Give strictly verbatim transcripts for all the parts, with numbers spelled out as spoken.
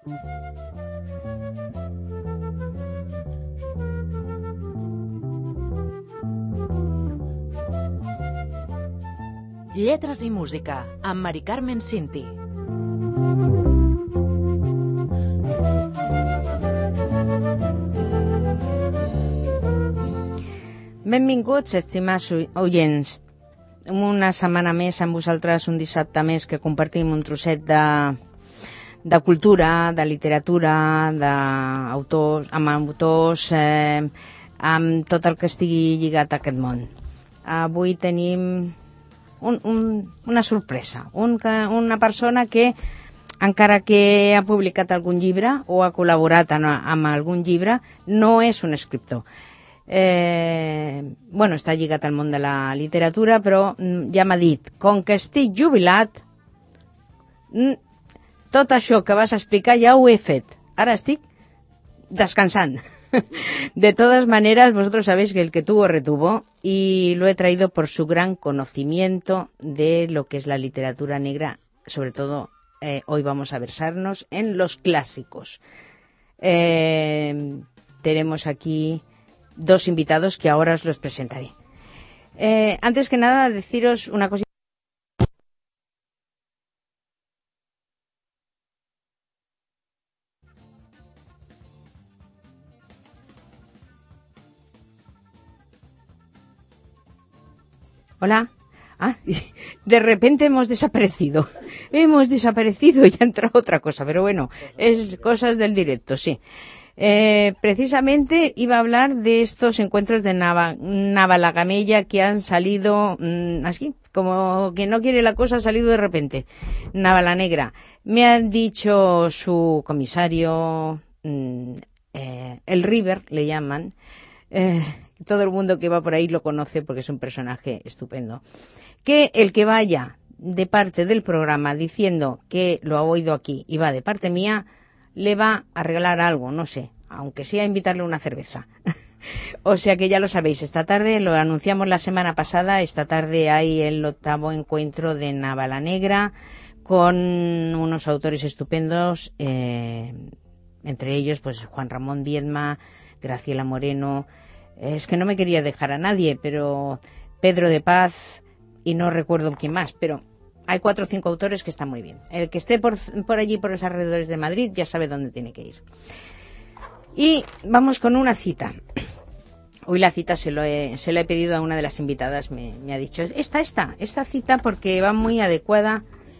Lletres i música, amb Mari Carmen Cinti. Benvinguts, estimats oients. Una setmana més amb vosaltres, un dissabte més que compartim un trosset de, de cultura, de literatura, d'autors, amb autors, eh, amb tot el que estigui lligat a aquest món. Avui tenim un, un, una sorpresa, un, una persona que, encara que ha publicat algun llibre o ha col·laborat en, amb algun llibre, no és un escriptor. Eh, bueno, està lligat al món de la literatura, però ja m'ha dit, com que estic jubilat, tot això que vas explicar ja ho he fet. Ara estic descansant. De todas maneras, vosotros sabéis que el que tuvo retuvo, y lo he traído por su gran conocimiento de lo que es la literatura negra. Sobre todo, eh, hoy vamos a versarnos en los clásicos. Eh, tenemos aquí dos invitados que ahora os los presentaré. Eh, antes que nada, deciros una cosita. Hola. Ah, de repente hemos desaparecido. Hemos desaparecido y ha entrado otra cosa, pero bueno, es cosas del directo, sí. Eh, precisamente iba a hablar de estos encuentros de Nava, Navalagamella que han salido mmm, así, como que no quiere la cosa, ha salido de repente. Navalanegra. Me han dicho su comisario, mmm, eh, el River, le llaman. Eh, todo el mundo que va por ahí lo conoce porque es un personaje estupendo. Que el que vaya de parte del programa diciendo que lo ha oído aquí y va de parte mía, le va a regalar algo, no sé, aunque sea invitarle una cerveza. O sea que ya lo sabéis, esta tarde, lo anunciamos la semana pasada, esta tarde hay el octavo encuentro de Navalanegra con unos autores estupendos, eh, entre ellos pues Juan Ramón Viedma, Graciela Moreno, es que no me quería dejar a nadie, pero Pedro de Paz y no recuerdo quién más, pero hay cuatro o cinco autores que están muy bien. El que esté por, por allí, por los alrededores de Madrid, ya sabe dónde tiene que ir. Y vamos con una cita. Hoy la cita se lo he, se la he pedido a una de las invitadas, me, me ha dicho, esta, esta, esta cita porque va muy adecuada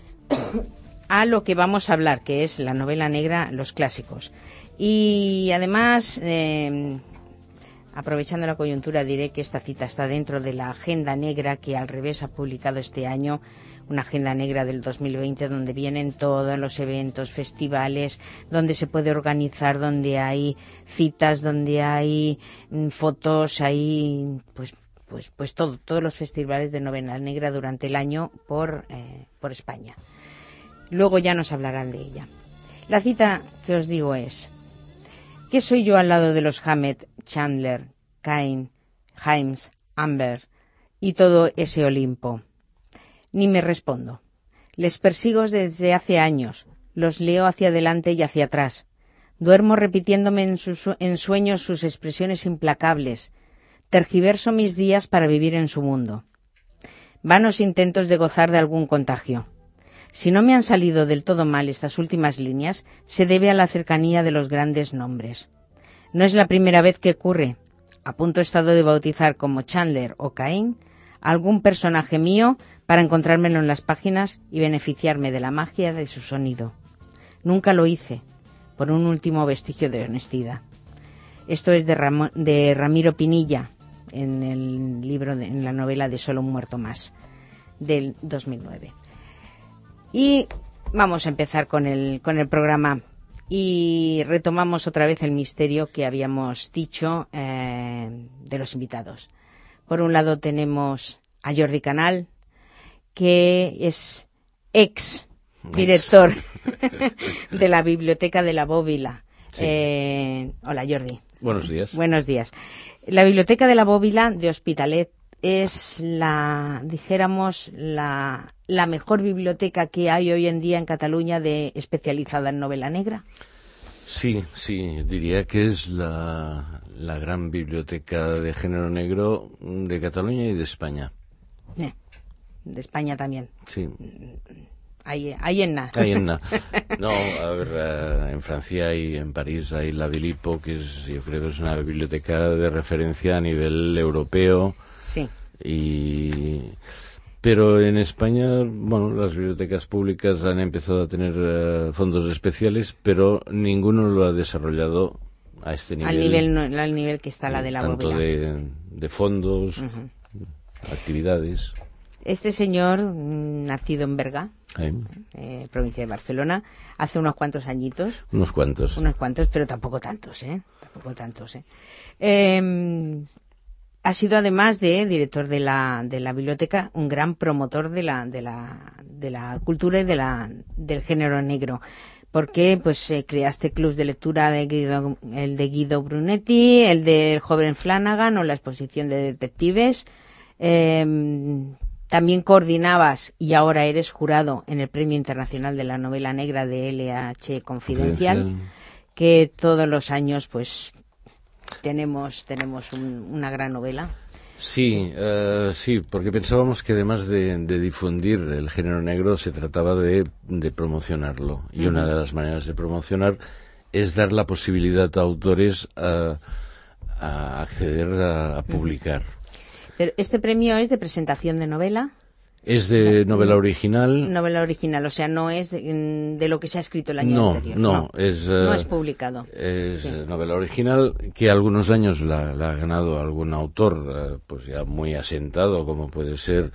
a lo que vamos a hablar, que es la novela negra, los clásicos. Y además, eh, aprovechando la coyuntura, diré que esta cita está dentro de la Agenda Negra que Al Revés ha publicado este año, una agenda negra del dos mil veinte donde vienen todos los eventos, festivales, donde se puede organizar, donde hay citas, donde hay mm, fotos, hay pues pues pues todo, todos los festivales de novela negra durante el año por eh, por España. Luego ya nos hablarán de ella. La cita que os digo es: ¿qué soy yo al lado de los Hammett, Chandler, Cain, Himes, Amber y todo ese Olimpo? Ni me respondo. Les persigo desde hace años, los leo hacia adelante y hacia atrás. Duermo repitiéndome en, sus, en sueños sus expresiones implacables. Tergiverso mis días para vivir en su mundo. Vanos intentos de gozar de algún contagio. Si no me han salido del todo mal estas últimas líneas, se debe a la cercanía de los grandes nombres. No es la primera vez que ocurre. A punto he estado de bautizar como Chandler o Cain algún personaje mío para encontrármelo en las páginas y beneficiarme de la magia de su sonido. Nunca lo hice, por un último vestigio de honestidad. Esto es de, Ram- de Ramiro Pinilla, en el libro, de, en la novela de Solo un muerto más, del dos mil nueve. Y vamos a empezar con el, con el programa. Y retomamos otra vez el misterio que habíamos dicho eh, de los invitados. Por un lado tenemos a Jordi Canal, que es ex director de la Biblioteca de la Bóvila. Sí. Eh, hola, Jordi. Buenos días. Buenos días. La Biblioteca de la Bóvila de Hospitalet es la, dijéramos, la, la mejor biblioteca que hay hoy en día en Cataluña de especializada en novela negra. Sí, sí, diría que es la, la gran biblioteca de género negro de Cataluña y de España. Eh, de España también. Sí. Ahí, ahí en nada. Ahí en nada. No, a ver, uh, en Francia y en París hay la Bilipo, que es, yo creo que es una biblioteca de referencia a nivel europeo. Sí. Y... Pero en España, bueno, las bibliotecas públicas han empezado a tener uh, fondos especiales, pero ninguno lo ha desarrollado a este nivel. Al nivel, no, al nivel que está la de la tanto bóveda. de, de fondos, uh-huh. actividades. Este señor, nacido en Berga, ¿Eh? Eh, provincia de Barcelona, hace unos cuantos añitos. Unos cuantos. Unos cuantos, pero tampoco tantos, ¿eh? Tampoco tantos, ¿eh? eh Ha sido, además de director de la de la biblioteca, un gran promotor de la de la de la cultura y de la del género negro, porque pues eh, creaste clubs de lectura de Guido, el de Guido Brunetti, el del joven Flanagan o la exposición de detectives. Eh, también coordinabas y ahora eres jurado en el Premio Internacional de la Novela Negra de L H Confidencial, Confidencial. Que todos los años pues tenemos tenemos un, una gran novela. Sí, uh, sí, porque pensábamos que además de, de difundir el género negro se trataba de, de promocionarlo. Y uh-huh. una de las maneras de promocionar es dar la posibilidad a autores a, a acceder a, a publicar. Uh-huh. Pero este premio es de presentación de novela. Es de novela original. Novela original, o sea, no es de, de lo que se ha escrito el año no, anterior. No, no, es... No uh, es publicado. Es sí. novela original que algunos años la, la ha ganado algún autor, uh, pues ya muy asentado, como puede ser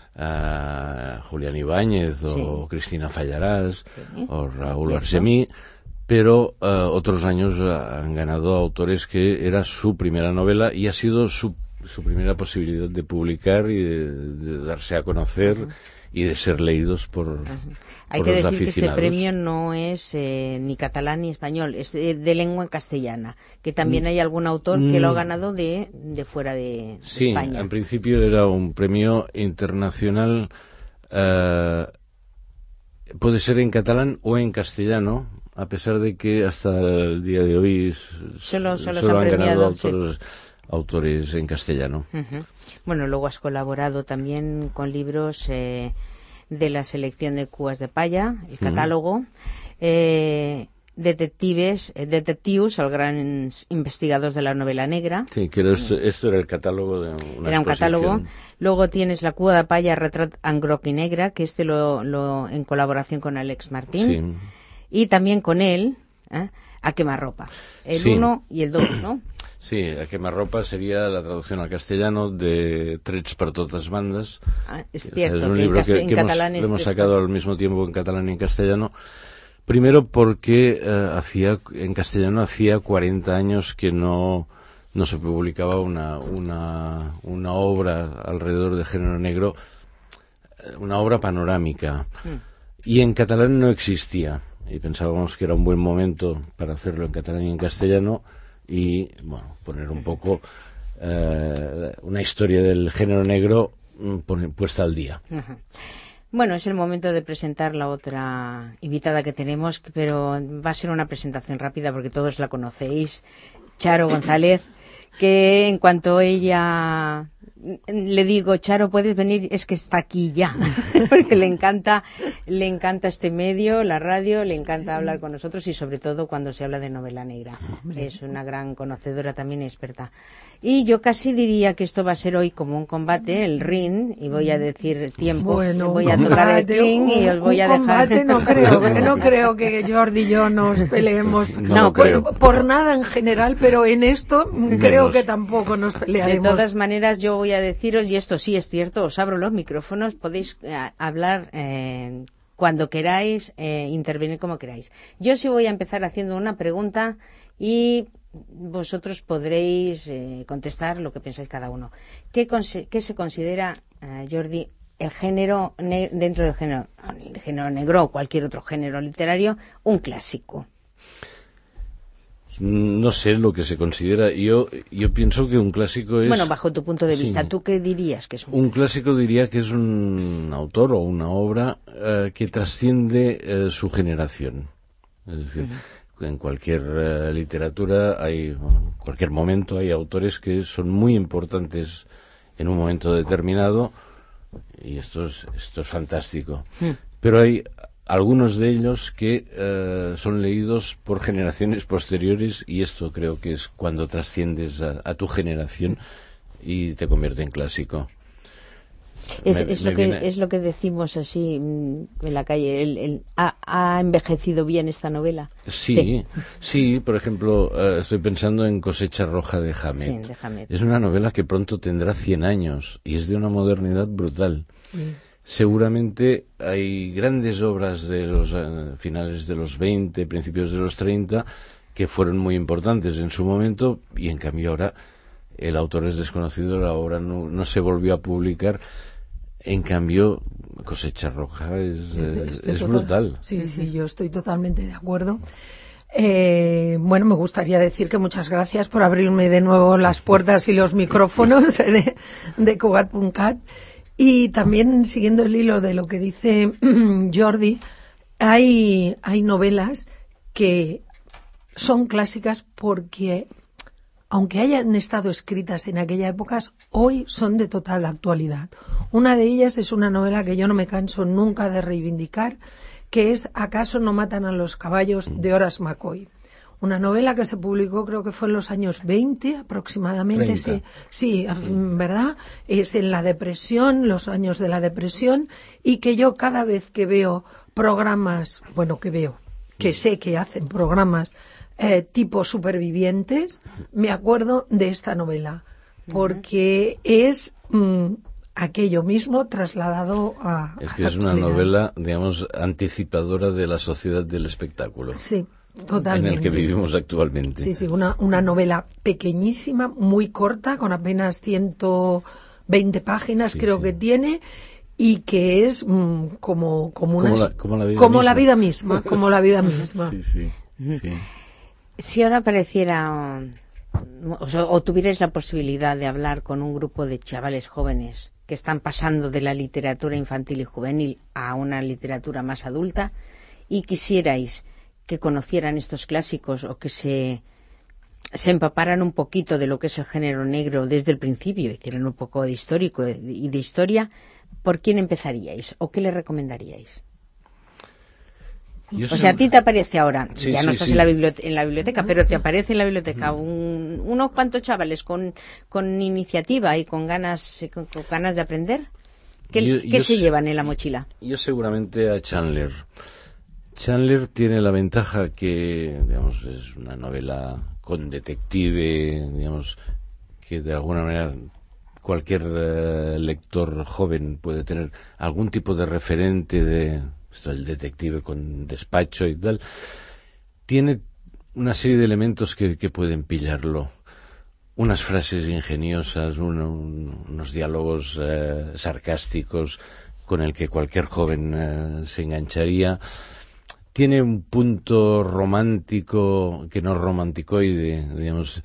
uh, Julián Ibáñez o sí. Cristina Fallarás sí. o Raúl Arsemí, pero uh, otros años uh, han ganado autores que era su primera novela y ha sido su su primera posibilidad de publicar y de, de darse a conocer uh-huh. y de ser leídos por, uh-huh. Hay por que los decir aficionados. Que este premio no es eh, ni catalán ni español, es de, de lengua castellana, que también mm. hay algún autor que mm. lo ha ganado de, de fuera de, de sí, España. Sí, en principio era un premio internacional, uh, puede ser en catalán o en castellano, a pesar de que hasta el día de hoy solo, solo, solo han, han premiado, ganado autores... Sí. autores en castellano. Uh-huh. Bueno, luego has colaborado también con libros eh, de la selección de Cuas de Palla, el catálogo, uh-huh. eh, detectives, eh, detectives, el gran investigador de la novela negra. Sí, que era esto, esto era el catálogo de una Era un exposición. catálogo. Luego tienes la Cua de Palla, Retrat en groc y negra, que este lo, lo en colaboración con Alex Martín. Sí. Y también con él, ¿eh? A quemarropa. El uno sí. y el dos, ¿no? Sí, a quemarropa sería la traducción al castellano de Trets per totes bandes. Ah, es cierto, o sea, es un que libro en, que, que en hemos, catalán es hemos sacado al mismo tiempo en catalán y en castellano. Primero porque eh, hacía en castellano hacía cuarenta años que no, no se publicaba una, una, una obra alrededor del género negro, una obra panorámica. Mm. Y en catalán no existía. Y pensábamos que era un buen momento para hacerlo en catalán y en castellano. Y, bueno, poner un poco eh, una historia del género negro puesta al día. Uh-huh. Bueno, es el momento de presentar la otra invitada que tenemos, pero va a ser una presentación rápida porque todos la conocéis, Charo González, que en cuanto ella... Le digo, Charo, puedes venir, es que está aquí ya, porque le encanta, le encanta este medio, la radio, le encanta hablar con nosotros y sobre todo cuando se habla de novela negra. Es una gran conocedora también experta. Y yo casi diría que esto va a ser hoy como un combate, el ring, y voy a decir tiempo, bueno, voy a tocar el cling y os voy a dejar. Combate no creo, no creo que Jordi y yo nos peleemos. No, no por, por nada en general, pero en esto creo que tampoco nos pelearemos. De todas maneras, yo voy a deciros, y esto sí es cierto, os abro los micrófonos, podéis eh, hablar eh, cuando queráis, eh, intervenir como queráis. Yo sí voy a empezar haciendo una pregunta y vosotros podréis eh, contestar lo que pensáis cada uno. ¿Qué, qué se considera, eh, Jordi, el género ne- dentro del género, el género negro o cualquier otro género literario, un clásico? No sé lo que se considera. Yo yo pienso que un clásico es... Bueno, bajo tu punto de vista, sí. ¿tú qué dirías que es un, un clásico? clásico diría que es un autor o una obra uh, que trasciende uh, su generación. Es decir, uh-huh. en cualquier uh, literatura, hay, bueno, en cualquier momento hay autores que son muy importantes en un momento determinado, y esto es, esto es fantástico. Mm. Pero hay algunos de ellos que uh, son leídos por generaciones posteriores, y esto creo que es cuando trasciendes a, a tu generación y te convierte en clásico. Es, me, es, me lo que, viene... es lo que decimos así en la calle. El, el, ¿ha, ¿Ha envejecido bien esta novela? Sí, sí, sí por ejemplo, uh, estoy pensando en Cosecha Roja de Hamed. Sí, de Hamed. Es una novela que pronto tendrá cien años y es de una modernidad brutal. Sí. Seguramente hay grandes obras de los uh, finales de los veinte, principios de los treinta, que fueron muy importantes en su momento, y en cambio ahora el autor es desconocido, la obra no, no se volvió a publicar. En cambio, Cosecha Roja es, es, es brutal. Sí, sí, yo estoy totalmente de acuerdo. Eh, bueno, me gustaría decir que muchas gracias por abrirme de nuevo las puertas y los micrófonos de, de Cugat punto cat. Y también, siguiendo el hilo de lo que dice Jordi, hay, hay novelas que son clásicas porque, aunque hayan estado escritas en aquella época, hoy son de total actualidad. Una de ellas es una novela que yo no me canso nunca de reivindicar, que es ¿Acaso no matan a los caballos?, de Horace McCoy. Una novela que se publicó, creo que fue en los años veinte aproximadamente. Sí, sí, ¿verdad? Es en la depresión, los años de la depresión, y que yo cada vez que veo programas, bueno, que veo, que sé que hacen programas Eh, tipo Supervivientes, me acuerdo de esta novela, porque es mm, aquello mismo trasladado a Es que a es la una actualidad. novela, digamos, anticipadora de la sociedad del espectáculo. Sí, totalmente. En el que vivimos actualmente. Sí, sí, una, una novela pequeñísima, muy corta, con apenas ciento veinte páginas, sí, creo sí. que tiene, y que es mm, como, como, una, como, la, como, la, vida como misma. la vida misma, como la vida misma. Sí, sí, sí. Si ahora apareciera o, o tuvierais la posibilidad de hablar con un grupo de chavales jóvenes que están pasando de la literatura infantil y juvenil a una literatura más adulta, y quisierais que conocieran estos clásicos o que se, se empaparan un poquito de lo que es el género negro desde el principio, hicieran un poco de histórico y de historia, ¿por quién empezaríais o qué le recomendaríais? Yo o sea, a ti te aparece ahora, sí, ya no sí, estás sí. En, la biblioteca, en la biblioteca, pero te aparece en la biblioteca un, unos cuantos chavales con, con iniciativa y con ganas, con, con ganas de aprender. ¿Qué, yo, ¿qué yo se llevan en la mochila? Yo seguramente a Chandler. Chandler tiene la ventaja que, digamos, es una novela con detective, digamos, que de alguna manera cualquier uh, lector joven puede tener algún tipo de referente de... Esto, el detective con despacho y tal, tiene una serie de elementos que, que pueden pillarlo. Unas frases ingeniosas, uno, un, unos diálogos eh, sarcásticos con el que cualquier joven eh, se engancharía. Tiene un punto romántico, que no romanticoide, digamos.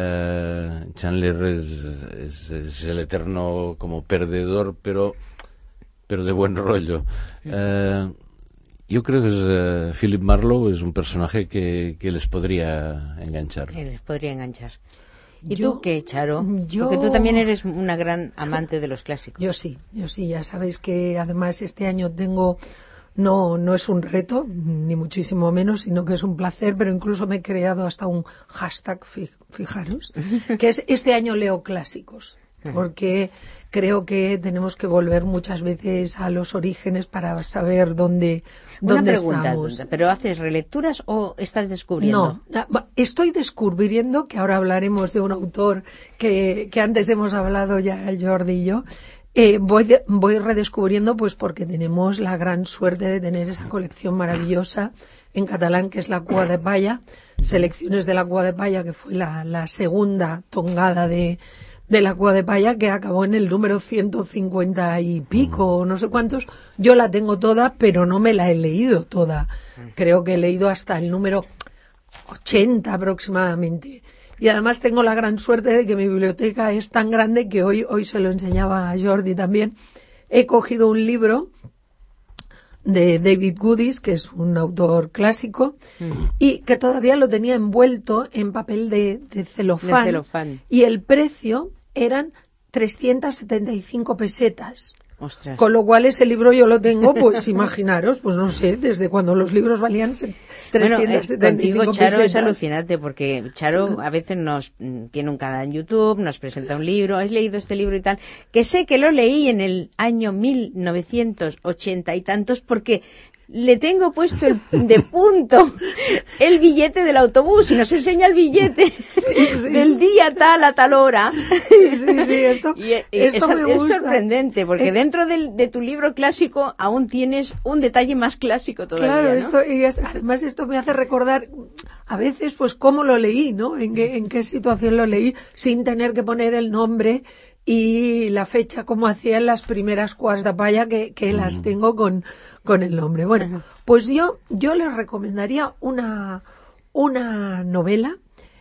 Eh, Chandler es, es, es el eterno como perdedor, pero... pero de buen rollo. Uh, yo creo que es, uh, Philip Marlowe es un personaje que, que les podría enganchar. Que les podría enganchar. ¿Y yo, tú qué, Charo? Yo, Porque tú también eres una gran amante de los clásicos. Yo sí, yo sí. Ya sabéis que además este año tengo... No, no es un reto, ni muchísimo menos, sino que es un placer, pero incluso me he creado hasta un hashtag, fijaros, que es este año leo clásicos. Porque creo que tenemos que volver muchas veces a los orígenes para saber dónde, dónde Una pregunta, estamos. ¿pero haces relecturas o estás descubriendo? No, estoy descubriendo, que ahora hablaremos de un autor que, que antes hemos hablado ya Jordi y yo. Eh, voy, de, voy redescubriendo, pues porque tenemos la gran suerte de tener esa colección maravillosa en catalán, que es la Cua de Palla, selecciones de la Cua de Palla, que fue la, la segunda tongada de de la Cua de Palla, que acabó en el número ciento cincuenta y pico, no sé cuántos. Yo la tengo toda, pero no me la he leído toda. Creo que he leído hasta el número ochenta aproximadamente. Y además tengo la gran suerte de que mi biblioteca es tan grande que hoy, hoy se lo enseñaba a Jordi también. He cogido un libro de David Goodies, que es un autor clásico, mm. y que todavía lo tenía envuelto en papel de, de, celofán, de celofán. Y el precio eran trescientas setenta y cinco pesetas. Ostras. Con lo cual ese libro yo lo tengo, pues imaginaros, pues no sé, desde cuando los libros valían trescientas setenta y cinco bueno, eh, contigo, Charo, pesetas. Es alucinante, porque Charo a veces nos tiene un canal en YouTube, nos presenta un libro, has leído este libro y tal, que sé que lo leí en el año mil novecientos ochenta y tantos, porque le tengo puesto el, de punto el billete del autobús y nos enseña el billete sí, sí. del día tal a tal hora. Sí, sí, sí, esto, y, y esto es, me gusta. Es sorprendente, porque es... dentro del, de tu libro clásico aún tienes un detalle más clásico todavía, Claro, ¿no? esto, y es, además esto me hace recordar a veces pues cómo lo leí, ¿no? En qué, en qué situación lo leí, sin tener que poner el nombre y la fecha, como hacía en las primeras cuas de palla, que, que mm. las tengo con, con el nombre. Bueno, pues yo, yo les recomendaría una, una novela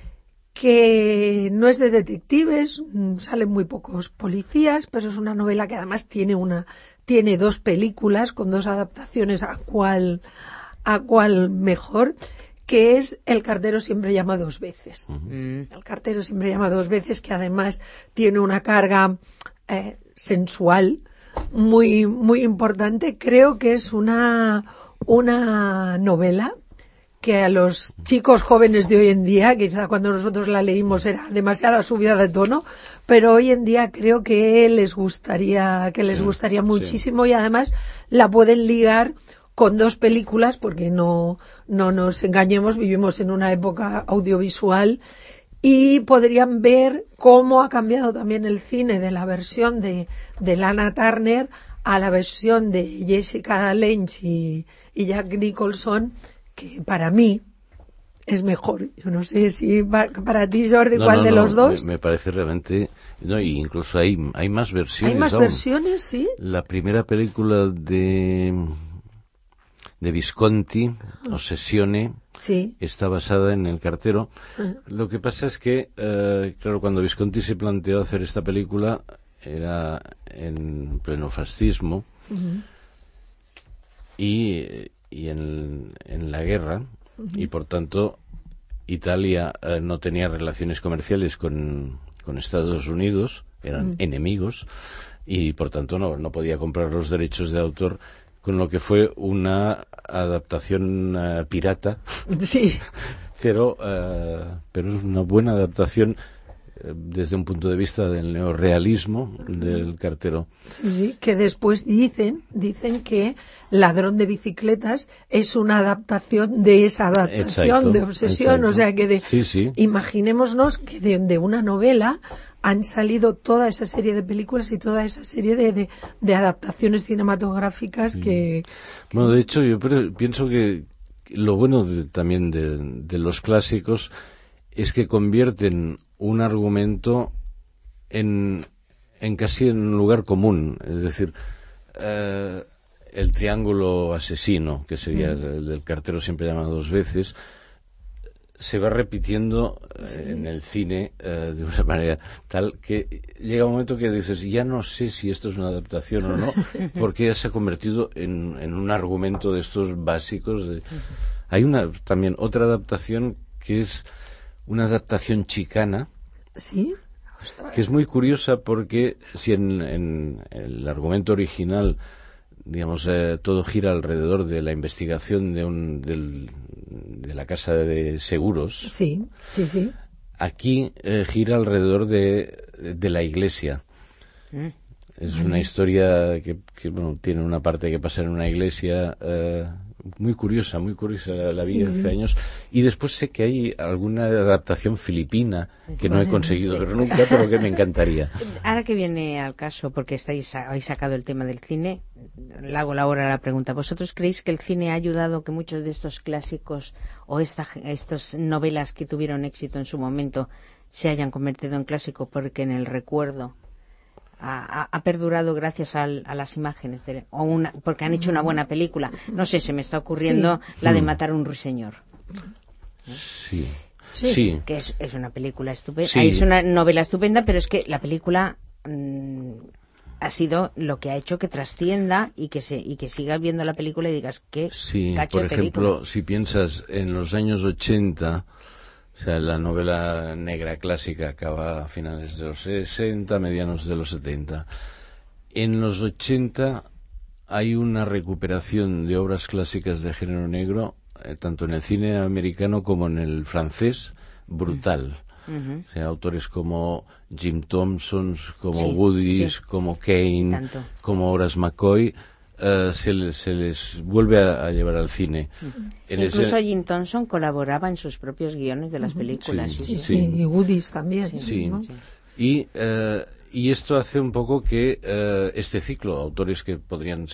que no es de detectives, salen muy pocos policías, pero es una novela que además tiene una, tiene dos películas con dos adaptaciones a cuál, a cuál mejor, que es El cartero siempre llama dos veces. Uh-huh. El cartero siempre llama dos veces, que además tiene una carga eh, sensual muy, muy importante. Creo que es una, una novela que a los chicos jóvenes de hoy en día, quizá cuando nosotros la leímos era demasiada subida de tono, pero hoy en día creo que les gustaría, que les sí, gustaría muchísimo sí. Y además la pueden ligar con dos películas, porque no, no nos engañemos, vivimos en una época audiovisual y podrían ver cómo ha cambiado también el cine de la versión de, de Lana Turner a la versión de Jessica Lange y, y Jack Nicholson, que para mí es mejor. Yo no sé si para ti, Jordi, no, ¿cuál no, de no, los dos? Me, me parece realmente... No, y incluso hay, hay más versiones. ¿Hay más aún. versiones, sí? La primera película de... de Visconti, Ossessione, sí. está basada en El cartero. Uh-huh. Lo que pasa es que, eh, claro, cuando Visconti se planteó hacer esta película, era en pleno fascismo, uh-huh. y, y en, en la guerra, uh-huh. y por tanto Italia eh, no tenía relaciones comerciales con, con Estados Unidos, eran uh-huh. enemigos, y por tanto no, no podía comprar los derechos de autor, con lo que fue una adaptación uh, pirata. Sí. pero, uh, pero es una buena adaptación uh, desde un punto de vista del neorrealismo del cartero. Sí, que después dicen, dicen que Ladrón de bicicletas es una adaptación de esa adaptación exacto, de Obsesión. Exacto. O sea que de, sí, sí. imaginémonos que de, de una novela han salido toda esa serie de películas y toda esa serie de, de, de adaptaciones cinematográficas sí. que, que... Bueno, de hecho, yo pienso que lo bueno de, también de, de los clásicos es que convierten un argumento en, en casi en un lugar común. Es decir, eh, el triángulo asesino, que sería mm. el del cartero siempre llama dos veces, se va repitiendo sí. eh, en el cine eh, de una manera tal que llega un momento que dices, ya no sé si esto es una adaptación o no, porque ya se ha convertido en, en un argumento de estos básicos. De... Hay una también otra adaptación que es una adaptación chicana, ¿sí? que es muy curiosa porque si en, en el argumento original, digamos, eh, todo gira alrededor de la investigación de un del de la casa de seguros. Sí, sí, sí. Aquí eh, gira alrededor de, de la iglesia. Mm. Es mm. una historia que, que bueno, tiene una parte que pasa en una iglesia eh, muy curiosa, muy curiosa la vi sí, hace sí. años. Y después sé que hay alguna adaptación filipina que no he conseguido pero nunca, pero que me encantaría. Ahora que viene al caso, porque estáis habéis sacado el tema del cine, le hago la hora la pregunta. ¿Vosotros creéis que el cine ha ayudado que muchos de estos clásicos o esta, estas novelas que tuvieron éxito en su momento se hayan convertido en clásicos porque en el recuerdo ha, ha, ha perdurado gracias al, a las imágenes de, o una, porque han hecho una buena película? No sé, se me está ocurriendo sí. la de Matar a un ruiseñor. Sí. Sí, sí. que es, es una película estupenda, sí. es una novela estupenda, pero es que la película mmm, ha sido lo que ha hecho que trascienda y que se y que sigas viendo la película y digas qué sí, cacho por de ejemplo, película. si piensas en los años ochenta, o sea, la novela negra clásica acaba a finales de los sesenta, medianos de los setenta. En los ochenta hay una recuperación de obras clásicas de género negro, eh, tanto en el cine americano como en el francés, brutal. Uh-huh. O sea, autores como Jim Thompson, como sí, Woodies, sí. como Kane, Tanto. como Horace McCoy, uh, se, les, se les vuelve a, a llevar al cine. Uh-huh. En Incluso ese... Jim Thompson colaboraba en sus propios guiones de las uh-huh. películas. Sí, sí, sí, sí. sí. Y Woodies también. Sí, sí. ¿no? sí. Y, uh, y esto hace un poco que uh, este ciclo, autores que podrían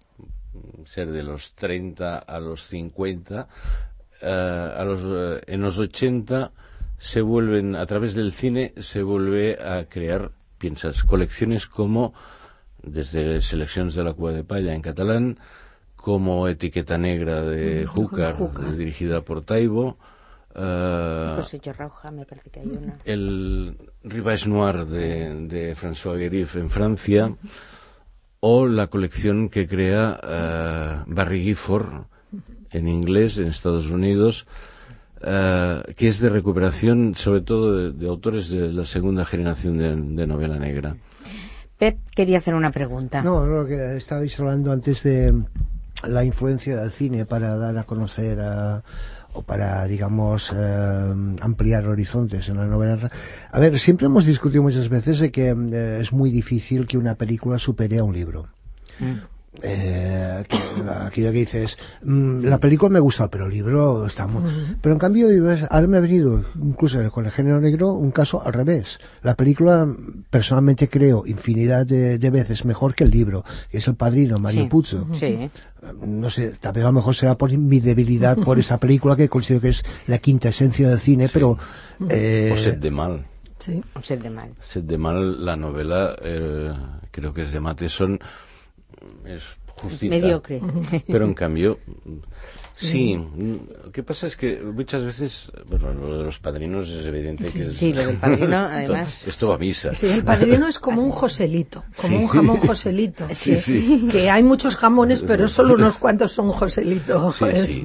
ser de los treinta a los cincuenta, uh, a los, uh, en los ochenta se vuelven, a través del cine, se vuelve a crear, piensas, colecciones como, desde Selecciones de la Cua de Palla en catalán, como Etiqueta Negra de mm, Júcar, Júcar, dirigida por Taibo, uh, Roja, me parece que hay una. El Rivage Noir de, de François Guérif en Francia, o la colección que crea uh, Barry Gifford en inglés en Estados Unidos, Uh, que es de recuperación sobre todo de, de autores de la segunda generación de, de novela negra. Pep quería hacer una pregunta. No, lo que estabais hablando antes de la influencia del cine para dar a conocer a, o para, digamos, eh, ampliar horizontes en la novela. A ver, siempre hemos discutido muchas veces de que eh, es muy difícil que una película supere a un libro. Mm. Eh, que, aquello que dices, mmm, la película me gusta, pero el libro está muy... Uh-huh. Pero en cambio, ahora me ha venido, incluso con el género negro, un caso al revés. La película, personalmente creo, infinidad de, de veces mejor que el libro, que es El Padrino, Mario sí. Puzo. Sí. No sé, tal vez a lo mejor será por mi debilidad por esa película, que considero que es la quinta esencia del cine, sí. pero... Eh... O Set de Mal. Sí, Set de Mal. Set de Mal, la novela, eh, creo que es de Matheson, es justita, mediocre, pero en cambio sí. sí, lo que pasa es que muchas veces, bueno, lo de los padrinos es evidente sí, que es, sí, lo del padrino esto, además esto va a misa. Sí, el padrino es como un Joselito, como sí. un jamón Joselito, sí, que, sí. que hay muchos jamones pero solo unos cuantos son Joselito. Sí, sí.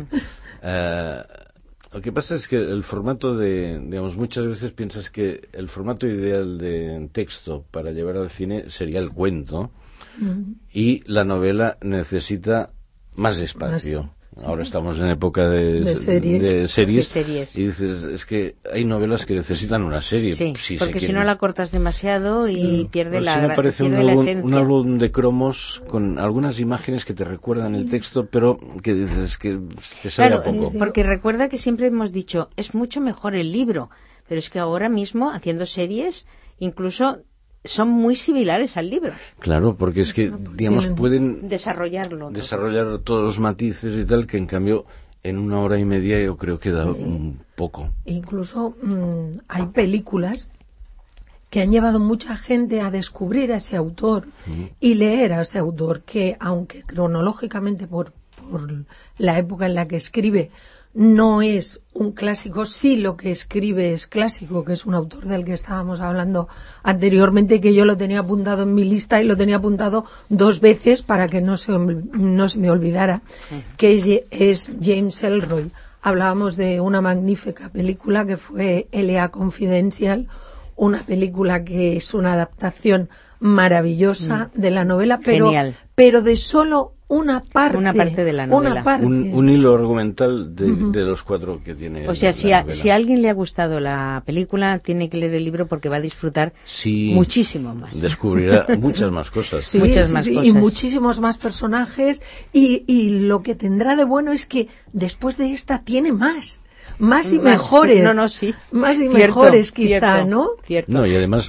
Uh, lo que pasa es que el formato de, digamos, muchas veces piensas que el formato ideal de texto para llevar al cine sería el cuento. Uh-huh. Y la novela necesita más espacio. Sí. Ahora estamos en época de, de, series. de, series, de series y dices, es que hay novelas que necesitan una serie. Sí, si porque si quiere. no la cortas demasiado sí. y pierde pues la, si me parece pierde un, la álbum, esencia. un álbum de cromos con algunas imágenes que te recuerdan sí. el texto, pero que dices que te sale claro, a poco. Sí, sí. Porque recuerda que siempre hemos dicho, es mucho mejor el libro, pero es que ahora mismo, haciendo series, incluso... son muy similares al libro. Claro, porque es que, digamos, pueden desarrollarlo. Desarrollar todo. todos los matices y tal, que en cambio en una hora y media yo creo que da sí. un poco. Incluso mmm, hay películas que han llevado mucha gente a descubrir a ese autor mm. y leer a ese autor, que aunque cronológicamente por, por la época en la que escribe no es un clásico, sí lo que escribe es clásico, que es un autor del que estábamos hablando anteriormente, que yo lo tenía apuntado en mi lista y lo tenía apuntado dos veces para que no se, no se me olvidara, que es, es James Ellroy. Hablábamos de una magnífica película que fue L A Confidential, una película que es una adaptación maravillosa mm. de la novela, pero, pero de solo una parte, una parte de la novela. Parte. Un, un hilo argumental de, uh-huh. de los cuatro que tiene. O sea, la, si, la a, si a alguien le ha gustado la película, tiene que leer el libro porque va a disfrutar sí, muchísimo más. Descubrirá muchas más cosas. Sí, muchas sí, más sí, cosas. Y muchísimos más personajes. Y, y lo que tendrá de bueno es que después de esta tiene más. Más y más, mejores. No, no, sí. Más y cierto, mejores, quizá, cierto, ¿no? Cierto. No, y además,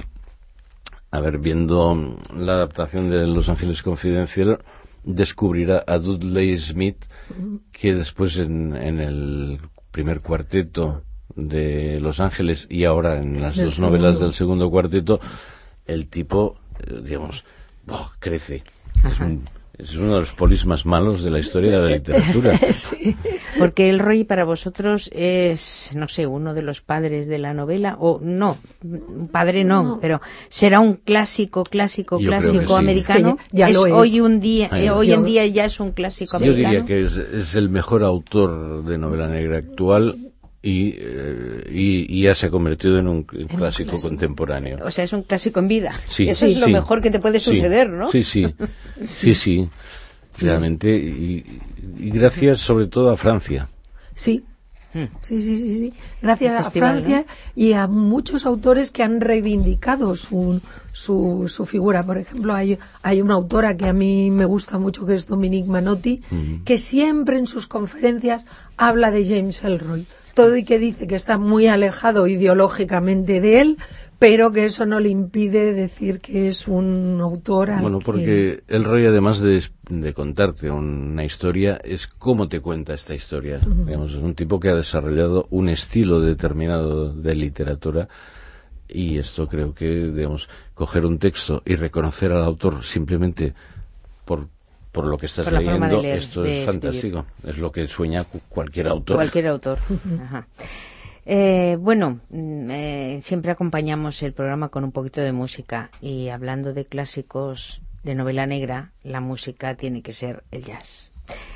a ver, viendo la adaptación de Los Ángeles Confidencial, descubrirá a Dudley Smith, que después en, en el primer cuarteto de Los Ángeles y ahora en las del dos segundo. novelas del segundo cuarteto, el tipo, digamos, oh, crece. Es un, Es uno de los polis más malos de la historia de la literatura. Sí. Porque Elroy para vosotros es, no sé, uno de los padres de la novela, o no, padre no, No. pero será un clásico, clásico, Yo creo que clásico sí. americano. Es que ya- ya lo es. Hoy un día, Ay, eh, hoy yo- en día ya es un clásico Yo americano. diría que es, es el mejor autor de novela negra actual y, eh, y, y ya se ha convertido en un clásico, clásico. contemporáneo. O sea, es un clásico en vida. Sí, Eso sí, es lo sí. mejor que te puede Sí, suceder, ¿no? Sí, sí, sí, sí, realmente, y, y gracias sobre todo a Francia. Sí. Mm. Sí, sí, sí, sí. Gracias El a festival, Francia y a muchos autores que han reivindicado su, su, su figura. Por ejemplo, hay, hay una autora que a mí me gusta mucho, que es Dominique Manotti, Ujú. que siempre en sus conferencias habla de James Ellroy. Todo y que dice que está muy alejado ideológicamente de él, pero que eso no le impide decir que es un autor al Bueno, que- porque el rollo, además de, de contarte una historia, es cómo te cuenta esta historia. Digamos, es un tipo que ha desarrollado un estilo determinado de literatura, y esto creo que, digamos, coger un texto y reconocer al autor simplemente por, por lo que estás Por la forma leyendo, de leer, esto de es fantástico. Es lo que sueña cu- cualquier autor. Cualquier autor. Ajá. Eh, bueno, mm, eh, siempre acompañamos el programa con un poquito de música, y hablando de clásicos de novela negra, la música tiene que ser el jazz.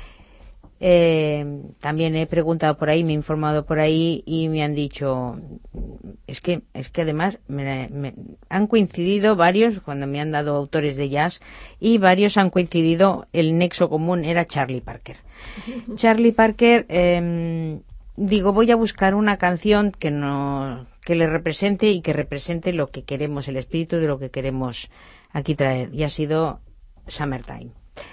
Eh, también he preguntado por ahí, me he informado por ahí y me han dicho, es que es que además me, me- han coincidido varios cuando me han dado autores de jazz, y varios han coincidido, el nexo común era Charlie Parker. Charlie Parker, eh, digo, voy a buscar una canción que no que le represente y que represente lo que queremos, el espíritu de lo que queremos aquí traer, y ha sido Summertime.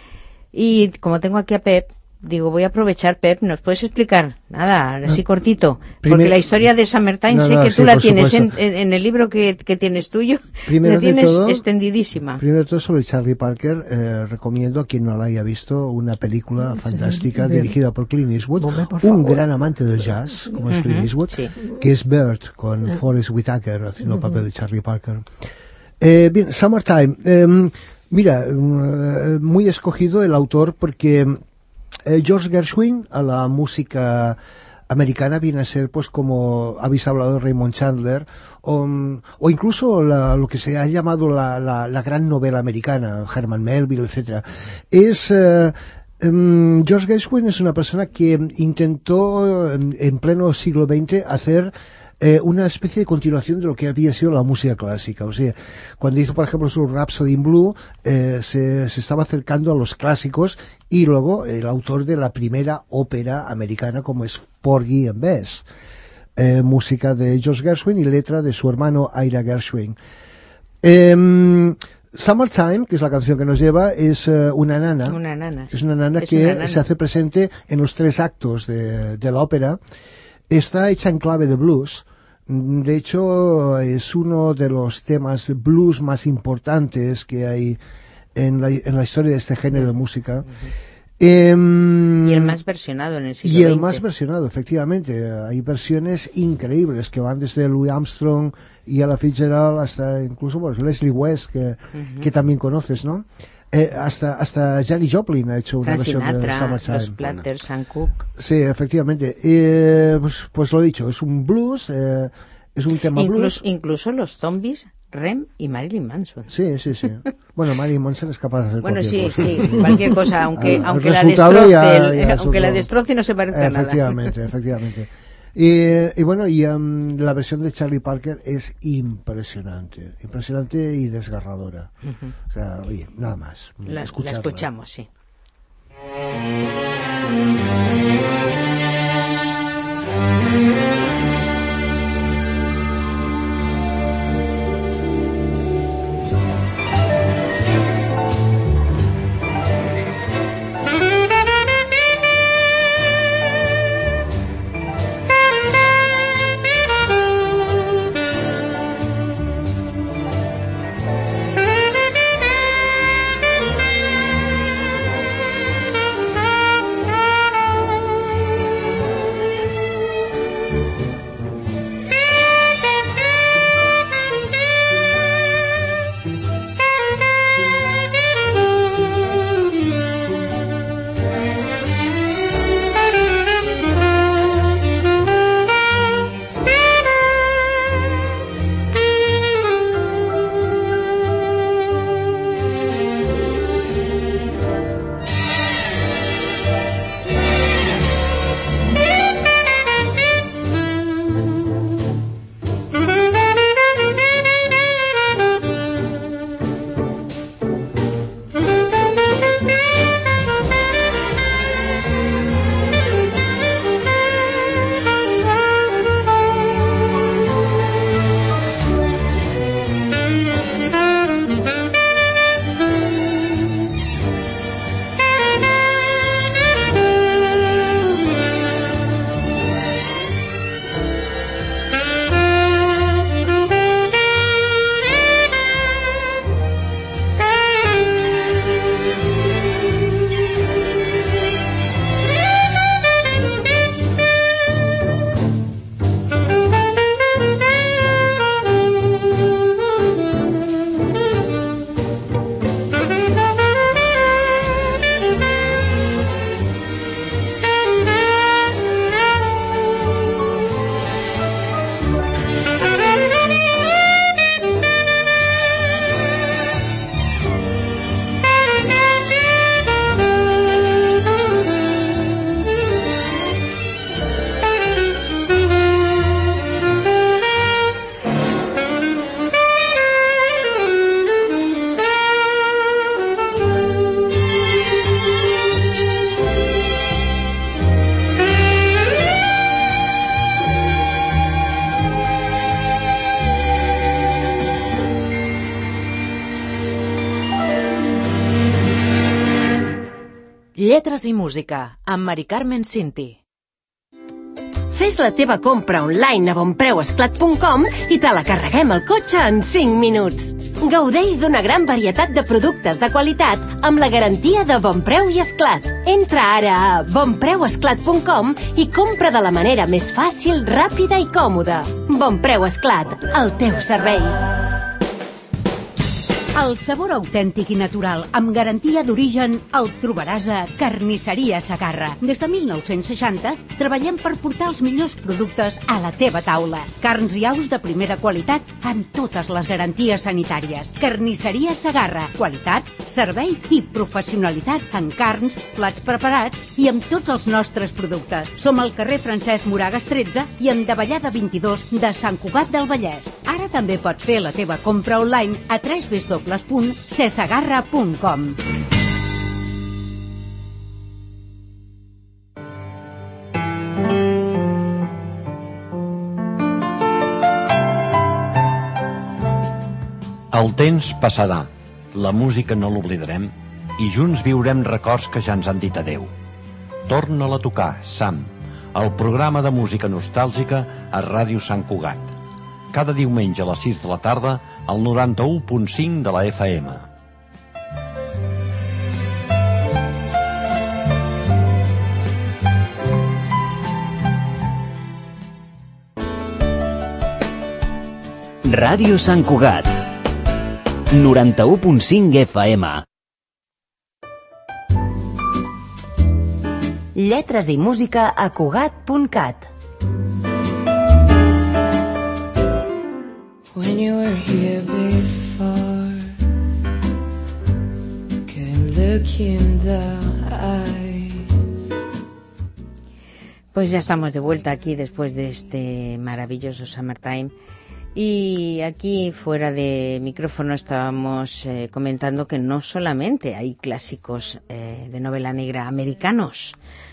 Y como tengo aquí a Pep, digo, voy a aprovechar, Pep, ¿nos puedes explicar? Nada, así cortito. Porque Primer- la historia de Summertime No, sé no, que sí, tú la por tienes en, supuesto. en- en el libro que, que tienes tuyo, Primero la de tienes todo- extendidísima. Primero de todo, sobre Charlie Parker, eh, recomiendo a quien no la haya visto una película fantástica bien. dirigida por Clint Eastwood, Hombre, por un favor. gran amante del jazz, como es Clint Ujú, Eastwood, sí. que es Bert, con Forrest Whitaker haciendo el papel de Charlie Parker. Eh, bien, Summertime. Eh, mira, eh, muy escogido el autor porque eh, George Gershwin a la música americana viene a ser, pues, como habéis hablado de Raymond Chandler, o, o incluso la- lo que se ha llamado la, la, la gran novela americana, Herman Melville, etcétera. Es eh, em, George Gershwin es una persona que intentó en, en pleno siglo veinte hacer eh, una especie de continuación de lo que había sido la música clásica. O sea, cuando hizo, por ejemplo, su Rhapsody in Blue, eh, se, se estaba acercando a los clásicos, y luego el autor de la primera ópera americana, como es Porgy and Bess. Eh, música de George Gershwin y letra de su hermano Ira Gershwin. Em, Summertime, que es la canción que nos lleva, es eh, una nana. Una nana, sí. Es una nana Es que una nana. se hace presente en los tres actos de, de la ópera. Está hecha en clave de blues. Mm, De hecho, es uno de los temas de blues más importantes que hay en la, en la historia de este género de música. Em, Y el más versionado en el siglo y el veinte. más versionado, efectivamente. Hay versiones increíbles que van desde Louis Armstrong y Ella Fitzgerald hasta incluso pues, Leslie West, que, que también conoces, ¿no? Eh, hasta hasta Janis Joplin ha hecho una Frank versión de Sinatra, Summertime. los Platters, Sam Cooke. Sí, efectivamente. Eh, pues, pues lo he dicho, es un blues, eh, es un tema Incluso, blues. incluso los zombies, Rem y Marilyn Manson. Sí, sí, sí. Bueno, Marilyn Manson es capaz de hacer Bueno, cualquier sí, cosa. sí, cualquier cosa, aunque, El aunque la resultado destroce, ya- el- ya es aunque la otro- destroce no se parezca a nada. Efectivamente, efectivamente. Y, y bueno, y um, la versión de Charlie Parker es impresionante, impresionante y desgarradora. O sea, oye, nada más. La, la escucharla. escuchamos, sí. Thank you. Lletres i música, amb Mari Carmen Cinti. Fes la teva compra online a bonpreuesclat punt com i te la carreguem al cotxe en cinc minuts. Gaudeix d'una gran varietat de productes de qualitat amb la garantia de Bonpreu i Esclat. Entra ara a bonpreuesclat punt com i compra de la manera més fàcil, ràpida i còmoda. Bonpreu Esclat, al teu servei. El sabor autèntic i natural, amb garantia d'origen, el trobaràs a Carnisseria Segarra. Des de mil nou-cents seixanta treballem per portar els millors productes a la teva taula. Carns i aus de primera qualitat amb totes les garanties sanitàries. Carnisseria Segarra. Qualitat, servei i professionalitat en carns, plats preparats i amb tots els nostres productes. Som al carrer Francesc Moragas tretze i en Davallada vint-i-dos de Sant Cugat del Vallès. Ara també pots fer la teva compra online a w w w punt cesegarra punt com. El temps passarà, la música no l'oblidarem i junts viurem records que ja ens han dit adeu. Torna-la a tocar, Sam, el programa de música nostàlgica a Ràdio Sant Cugat. Cada diumenge a les sis de la tarda al noranta-u punt cinc de la F M. Ràdio Sant Cugat, noranta-u punt cinc F M. Lletres i música a Cugat punt cat. When you were here before, can look in the eye. Pues ya estamos de vuelta aquí después de este maravilloso Summertime. Y aquí fuera de micrófono estábamos eh, comentando que no solamente hay clásicos eh, de novela negra americanos,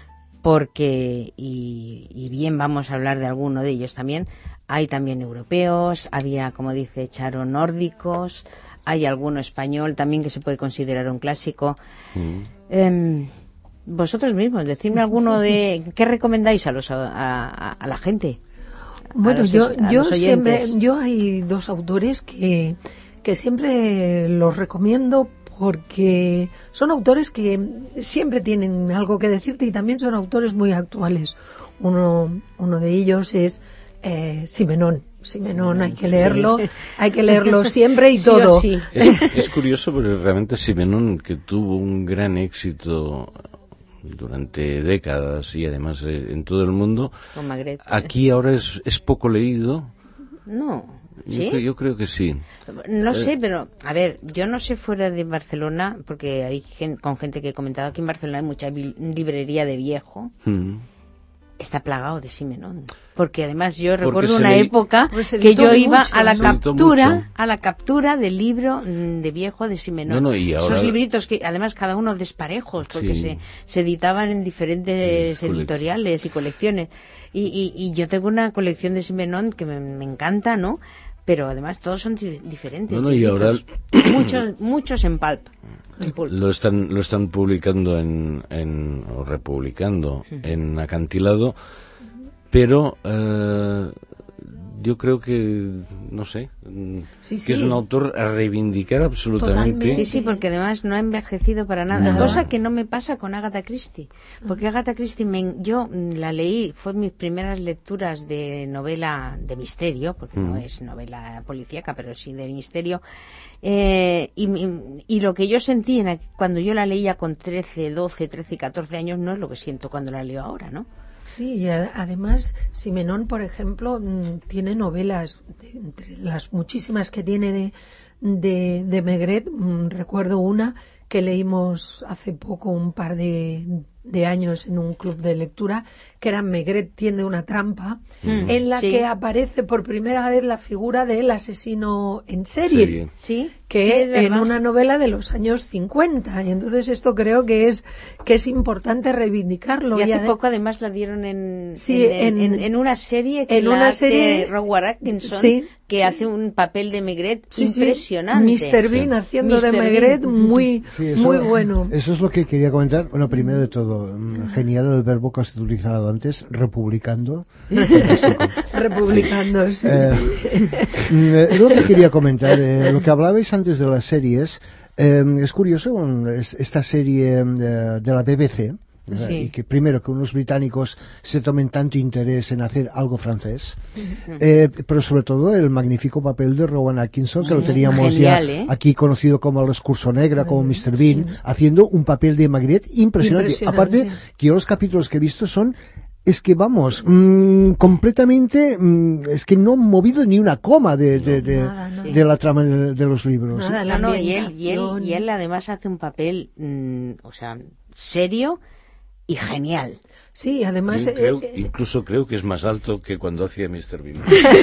porque, y, y bien vamos a hablar de alguno de ellos también, hay también europeos, había, como dice Charo, nórdicos, hay alguno español también que se puede considerar un clásico. Mm. Eh, vosotros mismos, decidme alguno de... ¿Qué recomendáis a, los, a, a, a la gente? Bueno, los, yo, yo siempre, yo hay dos autores que, que siempre los recomiendo porque son autores que siempre tienen algo que decirte y también son autores muy actuales. Uno, uno de ellos es eh, Simenón. Simenón, hay que leerlo, sí. hay que leerlo siempre y sí todo. Sí. Es, es curioso porque realmente Simenón, que tuvo un gran éxito durante décadas y además eh, en todo el mundo, aquí ahora es, es poco leído. No, ¿sí? Yo, yo creo que sí. No eh, sé, pero a ver, yo no sé fuera de Barcelona, porque hay gente, con gente que he comentado, aquí en Barcelona hay mucha librería de viejo. Mm. Está plagado de Simenón, porque además yo porque recuerdo una leí... época que yo iba mucho, a la captura a la captura del libro de viejo de Simenón. No, no, y ahora... Esos libritos que además cada uno desparejos, porque sí. se, se editaban en diferentes sí, editoriales y colecciones. Y, y, y yo tengo una colección de Simenón que me, me encanta, ¿no? Pero además todos son di- diferentes. No, no, y ahora... muchos, muchos en pulp. Lo están lo están publicando en, en o republicando uh-huh. en Acantilado, pero eh, yo creo que no sé sí, que sí. es un autor a reivindicar absolutamente. Totalmente. Sí, sí, porque además no ha envejecido para nada. No. Cosa que no me pasa con Agatha Christie, porque Agatha Christie me, yo la leí, fue mis primeras lecturas de novela de misterio, porque uh-huh. no es novela policíaca, pero sí de misterio. Eh, y, y lo que yo sentí en, cuando yo la leía con trece, doce, trece y catorce años no es lo que siento cuando la leo ahora, ¿no? Sí, y a, además Simenón, por ejemplo, m, tiene novelas, de, entre las muchísimas que tiene de, de, de Maigret, m, recuerdo una que leímos hace poco, un par de, de años en un club de lectura, que era Maigret tiende una trampa, Mm. en la Sí. que aparece por primera vez la figura del asesino en serie, Serie. Sí, que sí, es en verdad. una novela de los años cincuenta. Y entonces esto creo que es que es importante reivindicarlo. Y hace ade- poco además la dieron en, Sí, en, en- en- en una serie que en la una hace serie- Rowan Atkinson, Sí, que sí. hace un papel de Maigret Sí, sí. impresionante. mister Bean haciendo de mister Maigret Bean. muy, Sí, eso, muy bueno. Eso es lo que quería comentar. Bueno, primero de todo, mm, genial el verbo que has utilizado antes, republicando. Fantástico. Republicando, sí, Eh, sí. mm, eh, lo que quería comentar, eh, lo que hablabais antes de las series, eh, es curioso, un- es- esta serie eh, de la B B C, ¿verdad? Sí. Y que primero que unos británicos se tomen tanto interés en hacer algo francés, eh, pero sobre todo el magnífico papel de Rowan Atkinson, que lo Sí, teníamos genial, ya ¿eh? aquí conocido como el Excurso Negra, como mister Bean, haciendo un papel de Maigret impresionante. Impresionante. Aparte, que yo los capítulos que he visto son es que vamos, mm, completamente, mm, es que no han movido ni una coma de, de, de, Nada, nada. de la trama de, de los libros. Nada, ¿eh? la No, no, y él, y, él, ambientación. y él además hace un papel, mm, o sea, serio y genial. Sí, además... Yo creo- eh, eh, incluso creo que es más alto que cuando hacía mister Bean.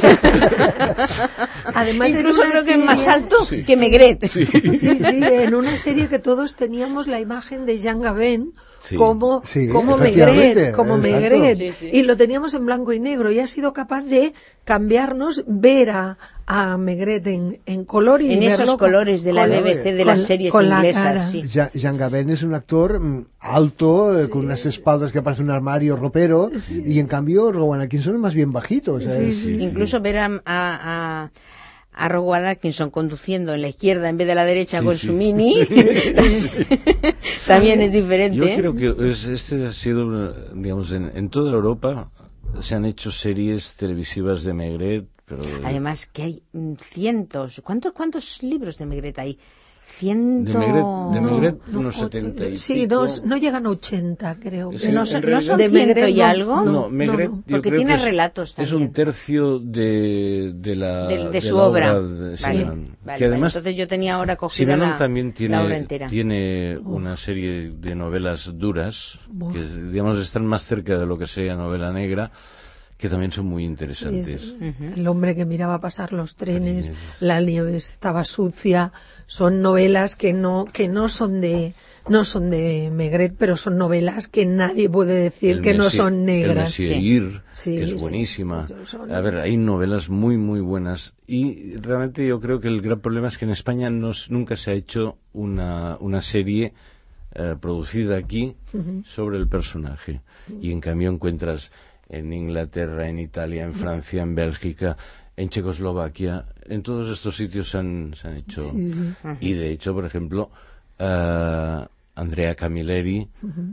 además en Incluso una creo que es más serie- alto que Maigret. Sí. Sí, sí, en una serie que todos teníamos la imagen de Jean Gabin Sí. como, Sí, como efectivamente, Maigret, como exacto. Maigret. Sí, sí. Y lo teníamos en blanco y negro y ha sido capaz de cambiarnos, ver a, a Maigret en, en color y En esos verlo con- colores de la con- B B C, de con las la- series con la inglesas, cara. sí. Ja- Jean Gabin es un actor mm, alto, eh, con unas espaldas que parece un armario ropero, y en cambio Rowan Atkinson es más bien bajito. O sea, Sí, es- sí. Incluso ver a, a, a, a Rowan Atkinson conduciendo en la izquierda en vez de la derecha Sí, con sí. su mini también es diferente. Yo ¿eh? creo que es- este ha sido, digamos, en, en toda Europa se han hecho series televisivas de Maigret, pero de- Además que hay mm, cientos. ¿Cuántos cuántos libros de Maigret hay? Ciento... de Maigret, de No, Maigret no, unos o- setenta y Sí, pico. no, no llegan a ochenta, creo. Sí, ¿No, en son- realidad- ¿no son De ciento Maigret y no, algo? No, Maigret, no, yo porque creo tiene que es- relatos es también. un tercio de, de la de, de de su la obra. de Vale, Simenon. vale, Que vale. además Entonces yo tenía ahora cogida Simenon la, también la obra tiene, entera. tiene una serie de novelas duras que, digamos, están más cerca de lo que sería novela negra, que también son muy interesantes. Es El hombre que miraba pasar los trenes, la nieve estaba sucia, son novelas que no que no son de no son de Maigret, pero son novelas que nadie puede decir El que no Messi- son El negras. Messier Sí. Ir, Sí, que es sí. buenísima. Eso son- A ver, hay novelas muy, muy buenas. Y realmente yo creo que el gran problema es que en España no s- nunca se ha hecho una, una serie eh, producida aquí sobre el personaje. Y en cambio encuentras en Inglaterra, en Italia, en Francia, en Bélgica, en Checoslovaquia, en todos estos sitios se han, se han hecho. Y de hecho, por ejemplo, eh, Andrea Camilleri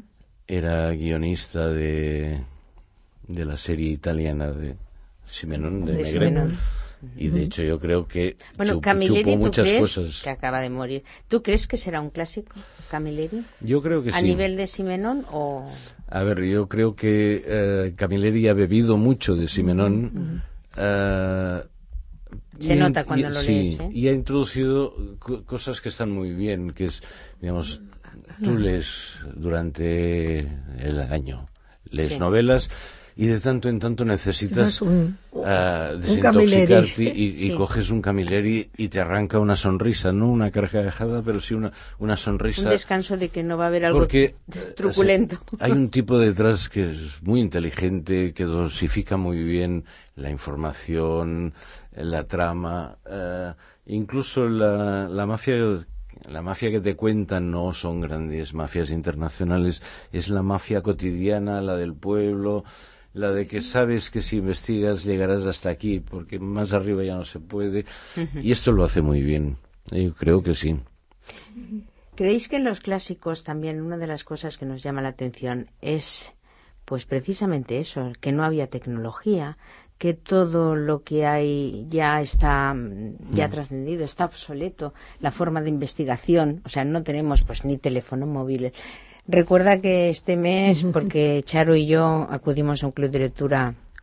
era guionista de, de la serie italiana de Simenon, de, De Maigret. Simenon. Y de hecho yo creo que Bueno, chup- Camilleri, chupó ¿tú muchas crees cosas. que acaba de morir? ¿Tú crees que será un clásico, Camilleri? Yo creo que ¿A sí. nivel de Simenon o...? A ver, yo creo que eh, Camilleri ha bebido mucho de Simenon. eh, Se y ha- nota cuando y- lo sí, lees, ¿eh? y ha introducido co- cosas que están muy bien, que es, digamos, tú lees durante el año, lees Sí. novelas y de tanto en tanto necesitas Es un- ah, un desintoxicarte Camilleri. y, y Sí. coges un Camilleri y te arranca una sonrisa, no una carcajada, pero sí una, una sonrisa. Un descanso de que no va a haber algo Porque truculento. o sea, hay un tipo detrás que es muy inteligente, que dosifica muy bien la información, la trama, eh, incluso la, la mafia. La mafia que te cuentan no son grandes mafias internacionales, es la mafia cotidiana, la del pueblo, la de que sabes que si investigas llegarás hasta aquí, porque más arriba ya no se puede. Y esto lo hace muy bien. Yo creo que sí. ¿Creéis que en los clásicos también una de las cosas que nos llama la atención es, pues precisamente eso, que no había tecnología, que todo lo que hay ya está mm, ya trascendido, está obsoleto, la forma de investigación, o sea, no tenemos pues ni teléfono móvil. Recuerda que este mes, porque Charo y yo acudimos a un club de lectura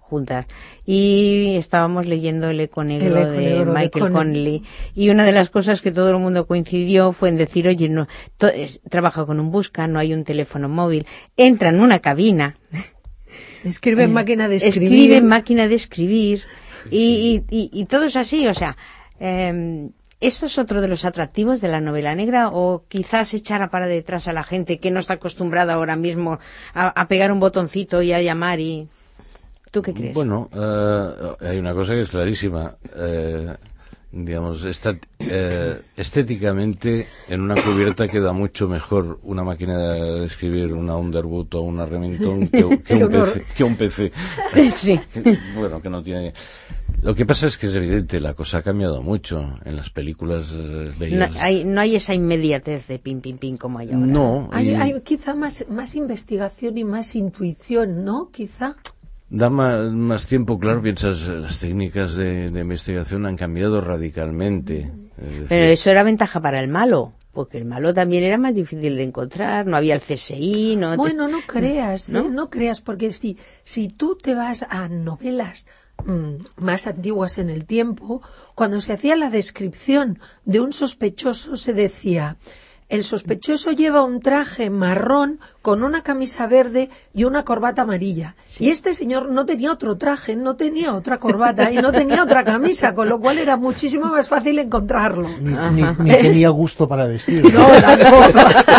juntas. Y estábamos leyendo El eco negro, El eco de negro de Michael Connelly. Connelly. Y una de las cosas que todo el mundo coincidió fue en decir, oye, no, to- es- trabaja con un busca, no hay un teléfono móvil, entra en una cabina, Escribe en Eh, máquina de escribir. escribe en máquina de escribir, y, y, y, y todo es así, o sea, eh, ¿esto es otro de los atractivos de la novela negra, o quizás echara para detrás a la gente que no está acostumbrada ahora mismo a, a pegar un botoncito y a llamar? Y ¿tú qué crees? Bueno, eh, hay una cosa que es clarísima. Eh, digamos, esta- eh, estéticamente, en una cubierta queda mucho mejor una máquina de escribir, una Underwood o una Remington, que, que un P C. Que un P C. Sí. Bueno, que no tiene... Lo que pasa es que es evidente, la cosa ha cambiado mucho. En las películas eh, No veías... hay, no hay esa inmediatez de pim, pim, pim como hay ahora. No, Hay, y hay quizá más, más investigación y más intuición, ¿no? Quizá. da más, más tiempo, claro, piensas, eh, las técnicas de, de investigación han cambiado radicalmente. Es decir, Pero eso era ventaja para el malo, porque el malo también era más difícil de encontrar, no había el C S I, no... Bueno, no creas, ¿No? ¿eh? No creas, porque si, si tú te vas a novelas mm, más antiguas en el tiempo, cuando se hacía la descripción de un sospechoso se decía: el sospechoso lleva un traje marrón con una camisa verde y una corbata amarilla. Y este señor no tenía otro traje, no tenía otra corbata y no tenía otra camisa, con lo cual era muchísimo más fácil encontrarlo. Ni, ni, ni tenía gusto para vestir. No, tampoco.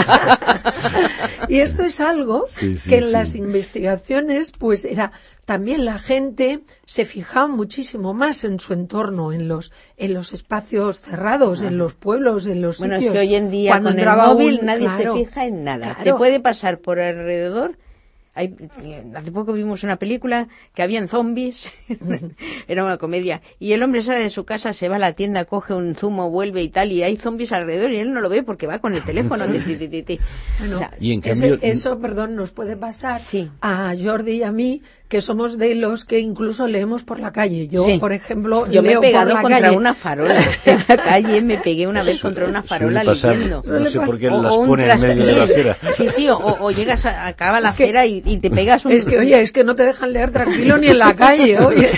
Y esto es algo Sí, sí, que en sí. las investigaciones, pues era también la gente se fijaba muchísimo más en su entorno, en los en los espacios cerrados, en los pueblos, en los Bueno, es sitios. que hoy en día Cuando con el entraba móvil un- nadie claro, se fija en nada. claro. Te puede pasar por alrededor. Hay, hace poco vimos una película que habían zombies, era una comedia, y el hombre sale de su casa, se va a la tienda, coge un zumo, vuelve y tal, y hay zombies alrededor y él no lo ve porque va con el teléfono. ti, ti, ti, ti, ti. Bueno, O sea, Y en eso, cambio- eso, perdón, nos puede pasar Sí. a Jordi y a mí, que somos de los que incluso leemos por la calle. Yo, Sí. por ejemplo, yo me he leo pegado por la contra calle. una farola en la calle, me pegué una vez contra una farola Suele pasar, leyendo. no sé por qué O- las o un pone en medio de la traspiés. acera. Sí, sí, o, o llegas a, acaba la Es que- acera y, y te pegas un... Es que, oye, es que no te dejan leer tranquilo ni en la calle, oye.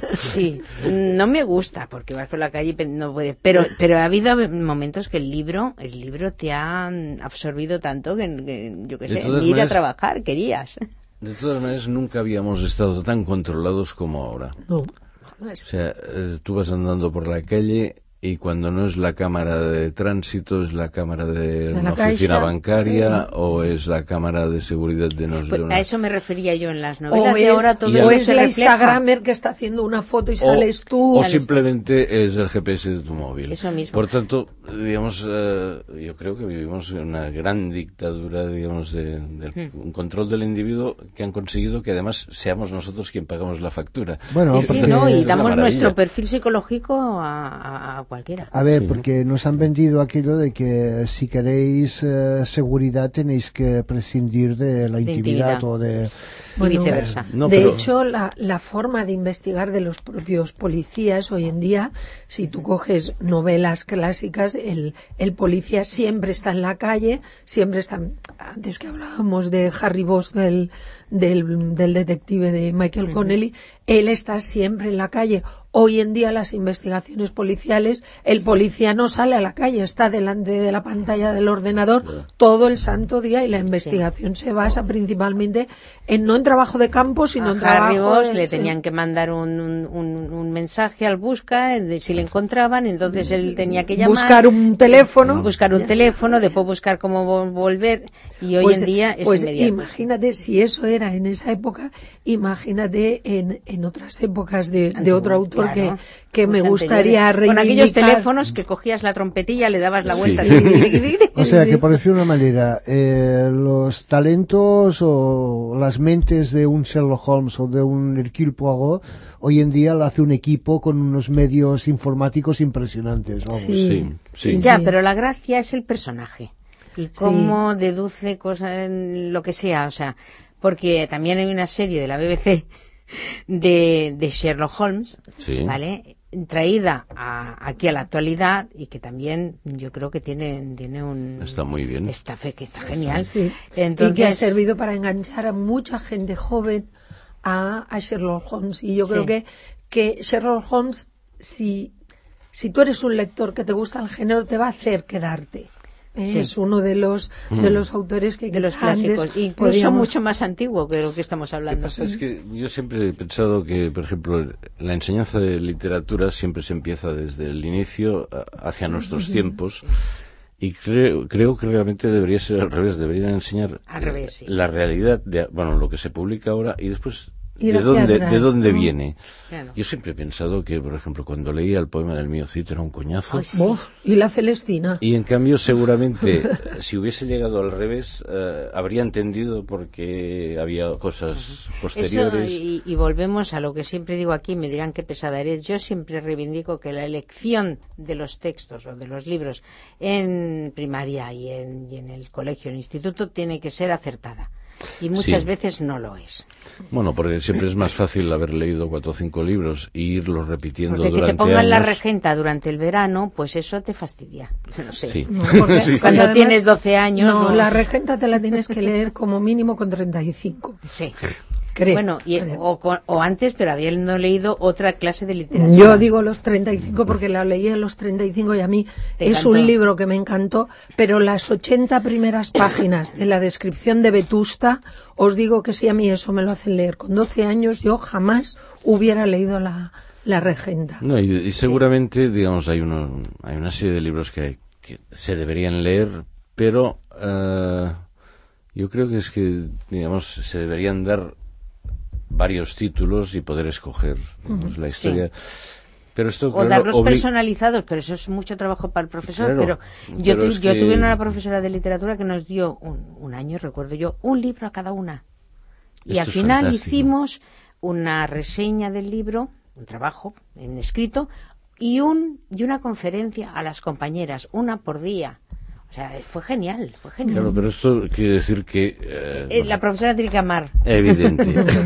Sí, no me gusta porque vas por la calle y pe- no puedes, pero pero ha habido momentos que el libro el libro te ha absorbido tanto que, que yo qué De sé, todas ni ir a maneras- trabajar querías. De todas maneras, nunca habíamos estado tan controlados como ahora. No, O sea, eh, tú vas andando por la calle y cuando no es la cámara de tránsito, es la cámara de, De una la oficina Caixa, bancaria sí. o es la cámara de seguridad de, nos, Pues de una... a eso me refería yo en las novelas O de es, ahora, todo y eso o ahora- es se la refleja. Instagramer que está haciendo una foto y O, sales tú. o Sales tú. simplemente es el G P S de tu móvil. Eso mismo. Por tanto, digamos, eh, yo creo que vivimos en una gran dictadura, digamos, de, de Hmm. un control del individuo que han conseguido que además seamos nosotros quien pagamos la factura. Bueno, Sí, sí, porque- ¿no? Esa Y es la damos maravilla. nuestro perfil psicológico a, a- a cualquiera. A ver, Sí. porque nos han vendido aquello de que si queréis eh, seguridad tenéis que prescindir de la De intimidad, intimidad. o de... Y Bueno, viceversa. No, de pero- hecho, la, la forma de investigar de los propios policías hoy en día, si tú coges novelas clásicas, el, el policía siempre está en la calle, siempre está... Antes que hablábamos de Harry Bosch, del, del, del detective de Michael Connelly, él está siempre en la calle. Hoy en día las investigaciones policiales, el policía no sale a la calle, está delante de la pantalla del ordenador todo el santo día y la investigación se basa principalmente en no en trabajo de campo, sino A en Harry trabajo Bosch de- le sí. tenían que mandar un, un, un- un mensaje al busca de si le encontraban, entonces él tenía que llamar, buscar un teléfono. buscar un teléfono, después buscar cómo vol- volver, y hoy Pues, en día es pues inmediato. imagínate si eso era en esa época, imagínate en, en otras épocas de, de Antiguo, otro autor claro. que, que me Mucho gustaría anteriores. Con aquellos reivindicar. teléfonos que cogías la trompetilla, le dabas la vuelta. Sí. O sea, que por decir una manera, eh, los talentos o las mentes de un Sherlock Holmes o de un Hercule Poirot, hoy en día lo hace un equipo con unos medios informáticos impresionantes. Vamos. Sí. Sí, sí. Sí. Ya, pero la gracia es el personaje. Y cómo deduce cosas, en lo que sea, o sea, porque también hay una serie de la B B C de, de Sherlock Holmes, Sí. ¿vale? Traída a, aquí a la actualidad y que también yo creo que tiene, tiene un... Está muy bien. Está, fe- que está genial. Sí. Entonces, Y que ha servido para enganchar a mucha gente joven a, a Sherlock Holmes. Y yo Sí. creo que, que Sherlock Holmes, si, si tú eres un lector que te gusta el género, te va a hacer quedarte. ¿eh? Sí. Es uno de los de los autores que de los quizá antes clásicos, incluso podríamos- mucho más antiguo que de lo que estamos Lo que hablando. pasa es que yo siempre he pensado que, por ejemplo, la enseñanza de literatura siempre se empieza desde el inicio a- hacia nuestros tiempos, y creo, creo que realmente debería ser al revés, deberían enseñar Al revés, sí. la realidad de, bueno, lo que se publica ahora y después Ir de hacia dónde, atrás, de dónde ¿no? viene. Claro. Yo siempre he pensado que, por ejemplo, cuando leía el poema del mío Cid era un coñazo. Ay, sí. Uf, y la Celestina. Y en cambio, seguramente, si hubiese llegado al revés, eh, habría entendido porque había cosas Eso, posteriores. y, y volvemos a lo que siempre digo aquí, me dirán qué pesada eres. Yo siempre reivindico que la elección de los textos o de los libros en primaria y en, y en el colegio, en el instituto, tiene que ser acertada. Y muchas Sí. veces no lo es. Bueno, porque siempre es más fácil haber leído cuatro o cinco libros e irlos repitiendo Porque que durante te pongan la años. regenta durante el verano, pues eso te fastidia. No sé. Sí. No, porque- Sí. Cuando y además- tienes doce años... No, no. la regenta te la tienes que leer como mínimo con treinta y cinco. Sí. Creo. Bueno, y, Creo. o, con- o antes, pero habiendo leído otra clase de literatura. Yo digo los treinta y cinco porque la leí a los treinta y cinco y a mí Te es encantó. un libro que me encantó, pero las ochenta primeras páginas de la descripción de Vetusta, os digo que si a mí eso me lo hacen leer con doce años, yo jamás hubiera leído la, la regenta. No, y, y seguramente, digamos, hay, uno, hay una serie de libros que, que se deberían leer, pero eh, yo creo que es que, digamos, se deberían dar varios títulos y poder escoger, digamos, la historia. Pero esto, O claro, darlos obli- personalizados, pero eso es mucho trabajo para el profesor. Claro, pero yo, pero tu- es yo que- tuve una profesora de literatura que nos dio un, un año, recuerdo yo, un libro a cada una. Y Esto al es final fantástico. hicimos una reseña del libro, un trabajo en escrito, y, un, y una conferencia a las compañeras, una por día. O sea, fue genial, fue genial. Claro, pero esto quiere decir que... eh, Eh, la profesora tiene que amar. evidente.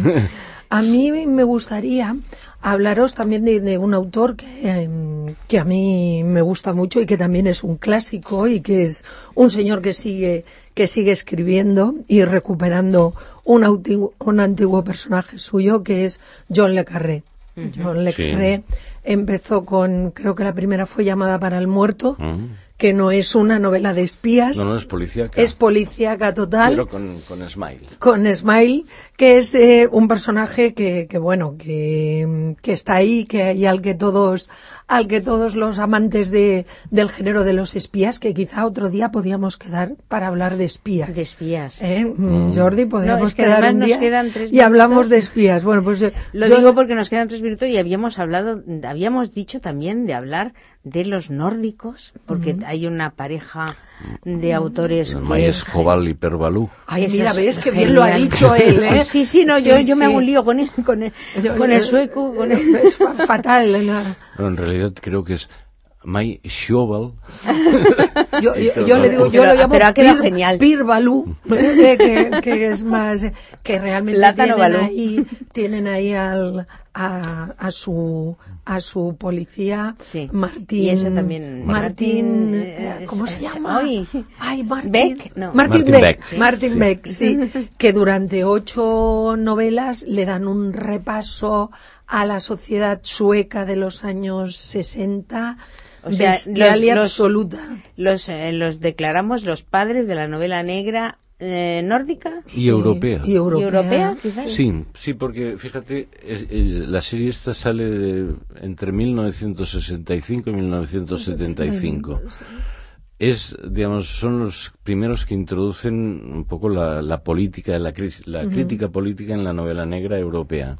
A mí me gustaría hablaros también de, de un autor que, em, que a mí me gusta mucho y que también es un clásico y que es un señor que sigue que sigue escribiendo y recuperando un, antiguo, un antiguo personaje suyo que es John le Carré. John le Sí. Carré empezó con, creo que la primera fue Llamada para el Muerto, Mm. que no es una novela de espías, No, no es policíaca. es policíaca total. Pero con, con Smile. Con Smile, que es eh, un personaje que, que bueno, que, que está ahí, que y al que todos, al que todos los amantes de, del género de los espías, que quizá otro día podíamos quedar para hablar de espías. De espías. ¿Eh? Mm, Jordi, podríamos No, es que quedar además un nos día quedan tres y hablamos minutos. de espías. Bueno, pues eh, Lo yo- digo porque nos quedan tres minutos y habíamos hablado, habíamos dicho también de hablar de los nórdicos, porque hay una pareja de autores que... Maes Jobal y Perbalú. Ay, Eso mira, es ves que bien lo ha genial. dicho él, ¿eh? Sí, sí, no, yo, Sí, yo me sí. hago un lío con el, con el, Yo- con el sueco, con el... Es fa- fatal. ¿eh? La- No, en realidad creo que es Mai Jobal. Yo, yo, yo le digo, yo Pero- lo llamo pero ha quedado Pir- genial. Pir Balú, eh, que, que es más, eh, que realmente Plátano tienen Balú. ahí, tienen ahí al, a, a su, a su policía, Sí. Martín. Y eso también, Martín, Martín, eh, eh, ¿cómo es- se es- llama? ay. Ay, Martín. Beck, no. Martín, Martín Beck. Beck, sí. Martín Sí. Beck, sí. Que durante ocho novelas le dan un repaso a la sociedad sueca de los años sesenta. O sea, bestial los- y los- absoluta. Los, eh, los declaramos los padres de la novela negra eh, nórdica Y europea. Y europea. y europea, quizás. Sí, sí, porque fíjate, es- el- la serie esta sale de, entre mil novecientos sesenta y cinco y mil novecientos setenta y cinco. Es, digamos, son los primeros que introducen un poco la, la política, la, cris- la crítica política en la novela negra europea.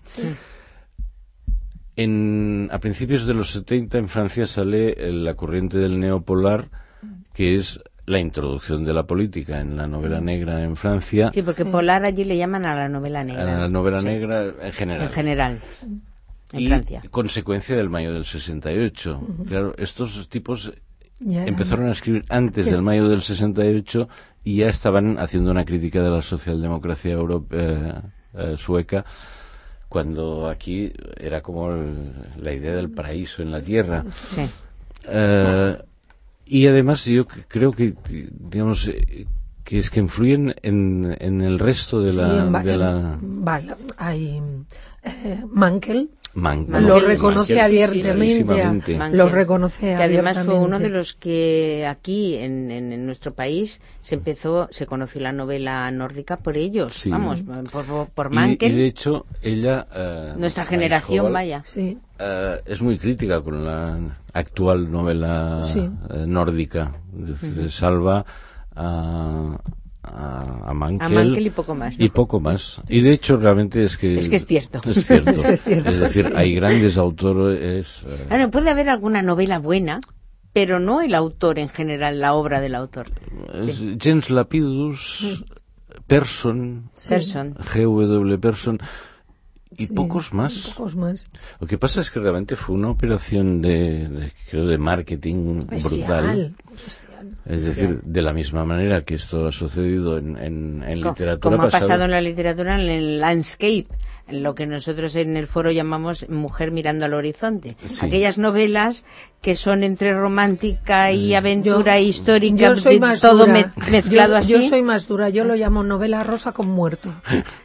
En, a principios de los setenta en Francia sale eh, la corriente del neopolar, que es la introducción de la política en la novela negra en Francia, Sí, porque polar allí le llaman a la novela a negra. la novela Sí, negra en general. en general, en y Francia. consecuencia del mayo del sesenta y ocho. Claro, estos tipos Ya eran- empezaron a escribir antes Es- del mayo del sesenta y ocho y ya estaban haciendo una crítica de la socialdemocracia europea, eh, sueca, cuando aquí era como el- la idea del paraíso en la tierra. Sí. Eh, y además yo c- creo que, digamos, eh, que es que influyen en, en el resto de la... Sí, en va- de la... en- vale, hay eh, Mankel. Man- Lo Mankel, reconoce Mankel, abiertamente, clarísimamente. Mankel, lo reconoce que además fue abiertamente. uno de los que aquí en, en, en nuestro país se empezó, se conoció la novela nórdica por ellos, Sí. vamos, por, por, por Y, Mankel. y de hecho, ella... eh, Nuestra Maíz generación, Joval, vaya. Sí. eh, es muy crítica con la actual novela Sí. eh, nórdica. Se salva a, a, a Mankel, A Mankel y poco más, ¿no? y poco más. Y de hecho realmente es que Es que es cierto. es cierto. Es que es cierto, Es decir, sí. hay grandes autores. eh, Ahora, puede haber alguna novela buena, pero no el autor en general, la obra del autor. es Sí. James Lapidus, Persson, Person. G W. Persson y Sí, pocos más. Pocos más. Lo que pasa es que realmente fue una operación de, de creo de marketing brutal. Bestial. Bestial. Es decir, de la misma manera que esto ha sucedido en, en, en Co- literatura Como ha pasado- pasado en la literatura, en el landscape, en lo que nosotros en el foro llamamos mujer mirando al horizonte. Sí. Aquellas novelas que son entre romántica y aventura histórica, Yo soy de más todo dura. me- mezclado yo, así. Yo soy más dura. Yo lo llamo novela rosa con muerto.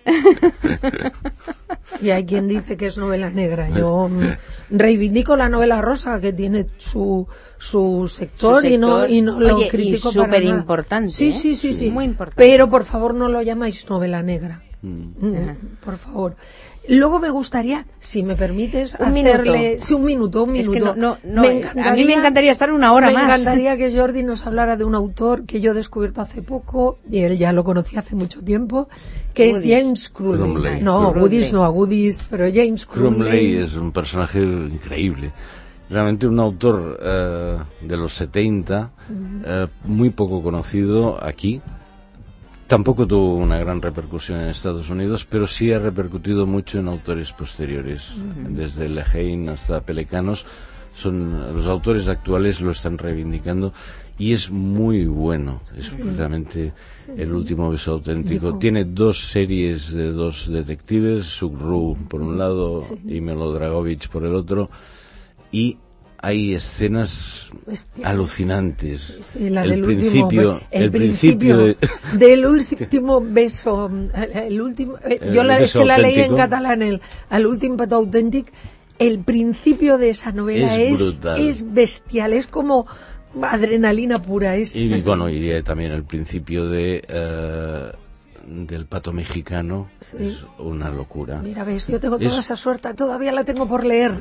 Y hay quien dice que es novela negra. Yo mm, reivindico la novela rosa, que tiene su su sector, Su y no sector. y no lo Oye, y critico para súper nada. importante, Sí, ¿eh? sí, sí, Sí, sí. muy importante. Pero por favor no lo llamáis novela negra. Mm. Mm, por favor. Luego me gustaría, si me permites, Un hacerle... minuto. Sí, un minuto, un Es minuto. que no- no- no, Me eh, a mí me encantaría estar una hora me más. Me encantaría que Jordi nos hablara de un autor que yo he descubierto hace poco, y él ya lo conocí hace mucho tiempo, que Goodies. es James Crumley. Crumley. No, Crumley. Goodies no, a Goodies, pero James Crumley Crumley. es un personaje increíble. Realmente un autor eh, de los setenta, eh, muy poco conocido aquí. Tampoco tuvo una gran repercusión en Estados Unidos, pero sí ha repercutido mucho en autores posteriores. Desde Lehane hasta Pelecanos, son los autores actuales lo están reivindicando y es muy bueno. Es realmente el último beso auténtico. Dijo- Tiene dos series de dos detectives, Sugru por un lado y Milo Dragovich por el otro, y hay escenas Bestial. alucinantes. Sí, la el del principio, último, el, el principio, principio de- del último beso, el, el último, eh, El yo la, es beso que la leí en auténtico. catalán, el, al último petó auténtic, el principio de esa novela Es es, brutal. es bestial, es como adrenalina pura, es, Y es- bueno, iría también el principio de eh, del pato mexicano, Sí. es una locura. Mira, ves, yo tengo Es- toda esa suerte, todavía la tengo por leer.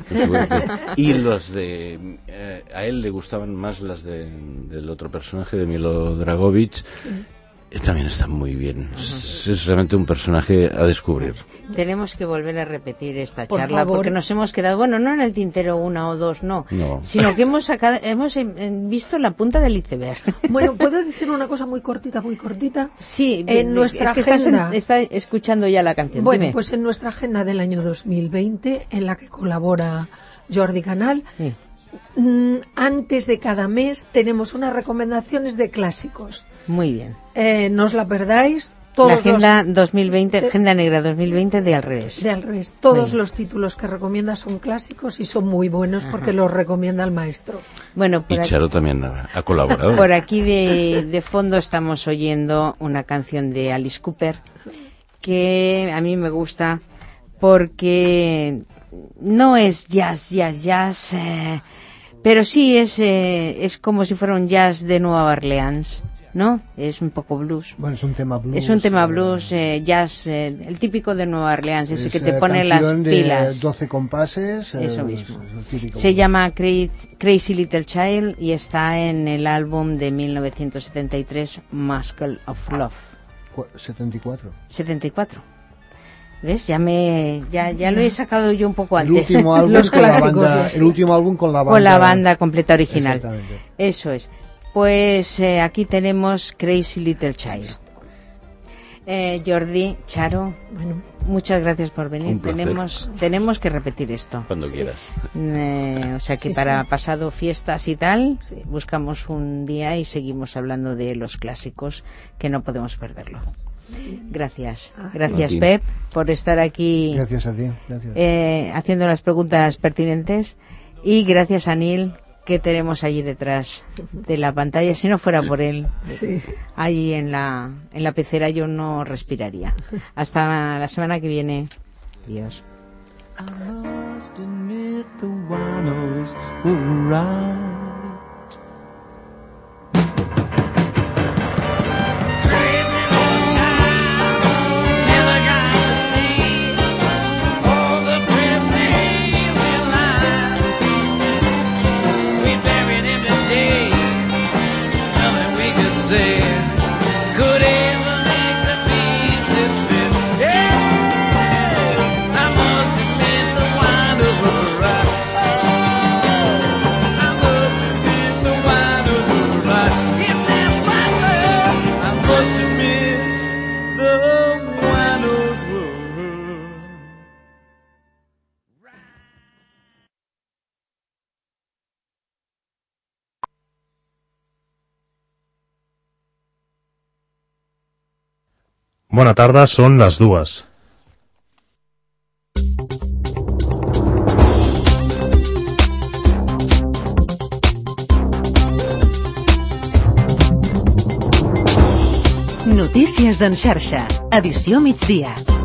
Y los de eh, a él le gustaban más las de, del otro personaje de Milo Dragovich. Eh, También están muy bien. Es, es realmente un personaje a descubrir. Tenemos que volver a repetir esta Por charla favor. porque nos hemos quedado, bueno, no en el tintero una o dos, no, No. sino que hemos sacado, hemos eh, visto la punta del iceberg. Bueno, ¿puedo decir una cosa muy cortita, muy cortita? Sí, En nuestra es que estás en- agenda. está escuchando ya la canción. Bueno, Dime. pues en nuestra agenda del año dos mil veinte, en la que colabora Jordi Canal, Sí. mm, antes de cada mes tenemos unas recomendaciones de clásicos. Muy bien. Eh, no os la perdáis. Todos La agenda los, dos mil veinte, Agenda Negra dos mil veinte de al revés. de al revés, todos Muy los títulos que recomienda son clásicos y son muy buenos porque los recomienda el maestro. Bueno, Y por aquí, Charo también ha, ha colaborado. por aquí de, de fondo estamos oyendo una canción de Alice Cooper que a mí me gusta porque no es jazz, jazz, jazz, eh, pero sí es, eh, es como si fuera un jazz de Nueva Orleans, ¿no? Es un poco blues. Bueno, es un tema blues. Es un tema eh, blues, eh, jazz, eh, el típico de Nueva Orleans, ese es, que te eh, pone las canción de pilas. doce compases. eh, Eso es- mismo. es el típico Se blues. llama Cra- Crazy Little Child y está en el álbum de mil novecientos setenta y tres, Muscle of Love. Cu- setenta y cuatro. setenta y cuatro. ¿Ves? Ya me ya ya lo he sacado yo un poco El antes. último álbum Los con la clásicos, banda- los el último álbum con la banda. Con la banda completa original. Exactamente. Eso es. Pues eh, aquí tenemos Crazy Little Child. Eh, Jordi, Charo, Bueno, muchas gracias por venir. Un placer. Tenemos tenemos que repetir esto. Cuando quieras. Eh, o sea que Sí, para sí. pasado fiestas y tal, Sí. buscamos un día y seguimos hablando de los clásicos que no podemos perderlo. Gracias. Gracias, A ti. Pep, por estar aquí Gracias a ti. Gracias. eh, haciendo las preguntas pertinentes. Y gracias a Neil que tenemos allí detrás de la pantalla. Si no fuera por él, sí. Allí en la, en la pecera yo no respiraría. Hasta la semana que viene. Adiós. I must admit the winos were right. Say, could ever make the pieces fit. Yeah, I must admit the winders were right. Oh, I must admit the winders were right. If that's my girl, I must admit the winders were right. Bona tarda, són les dues. Notícies en xarxa, edició migdia.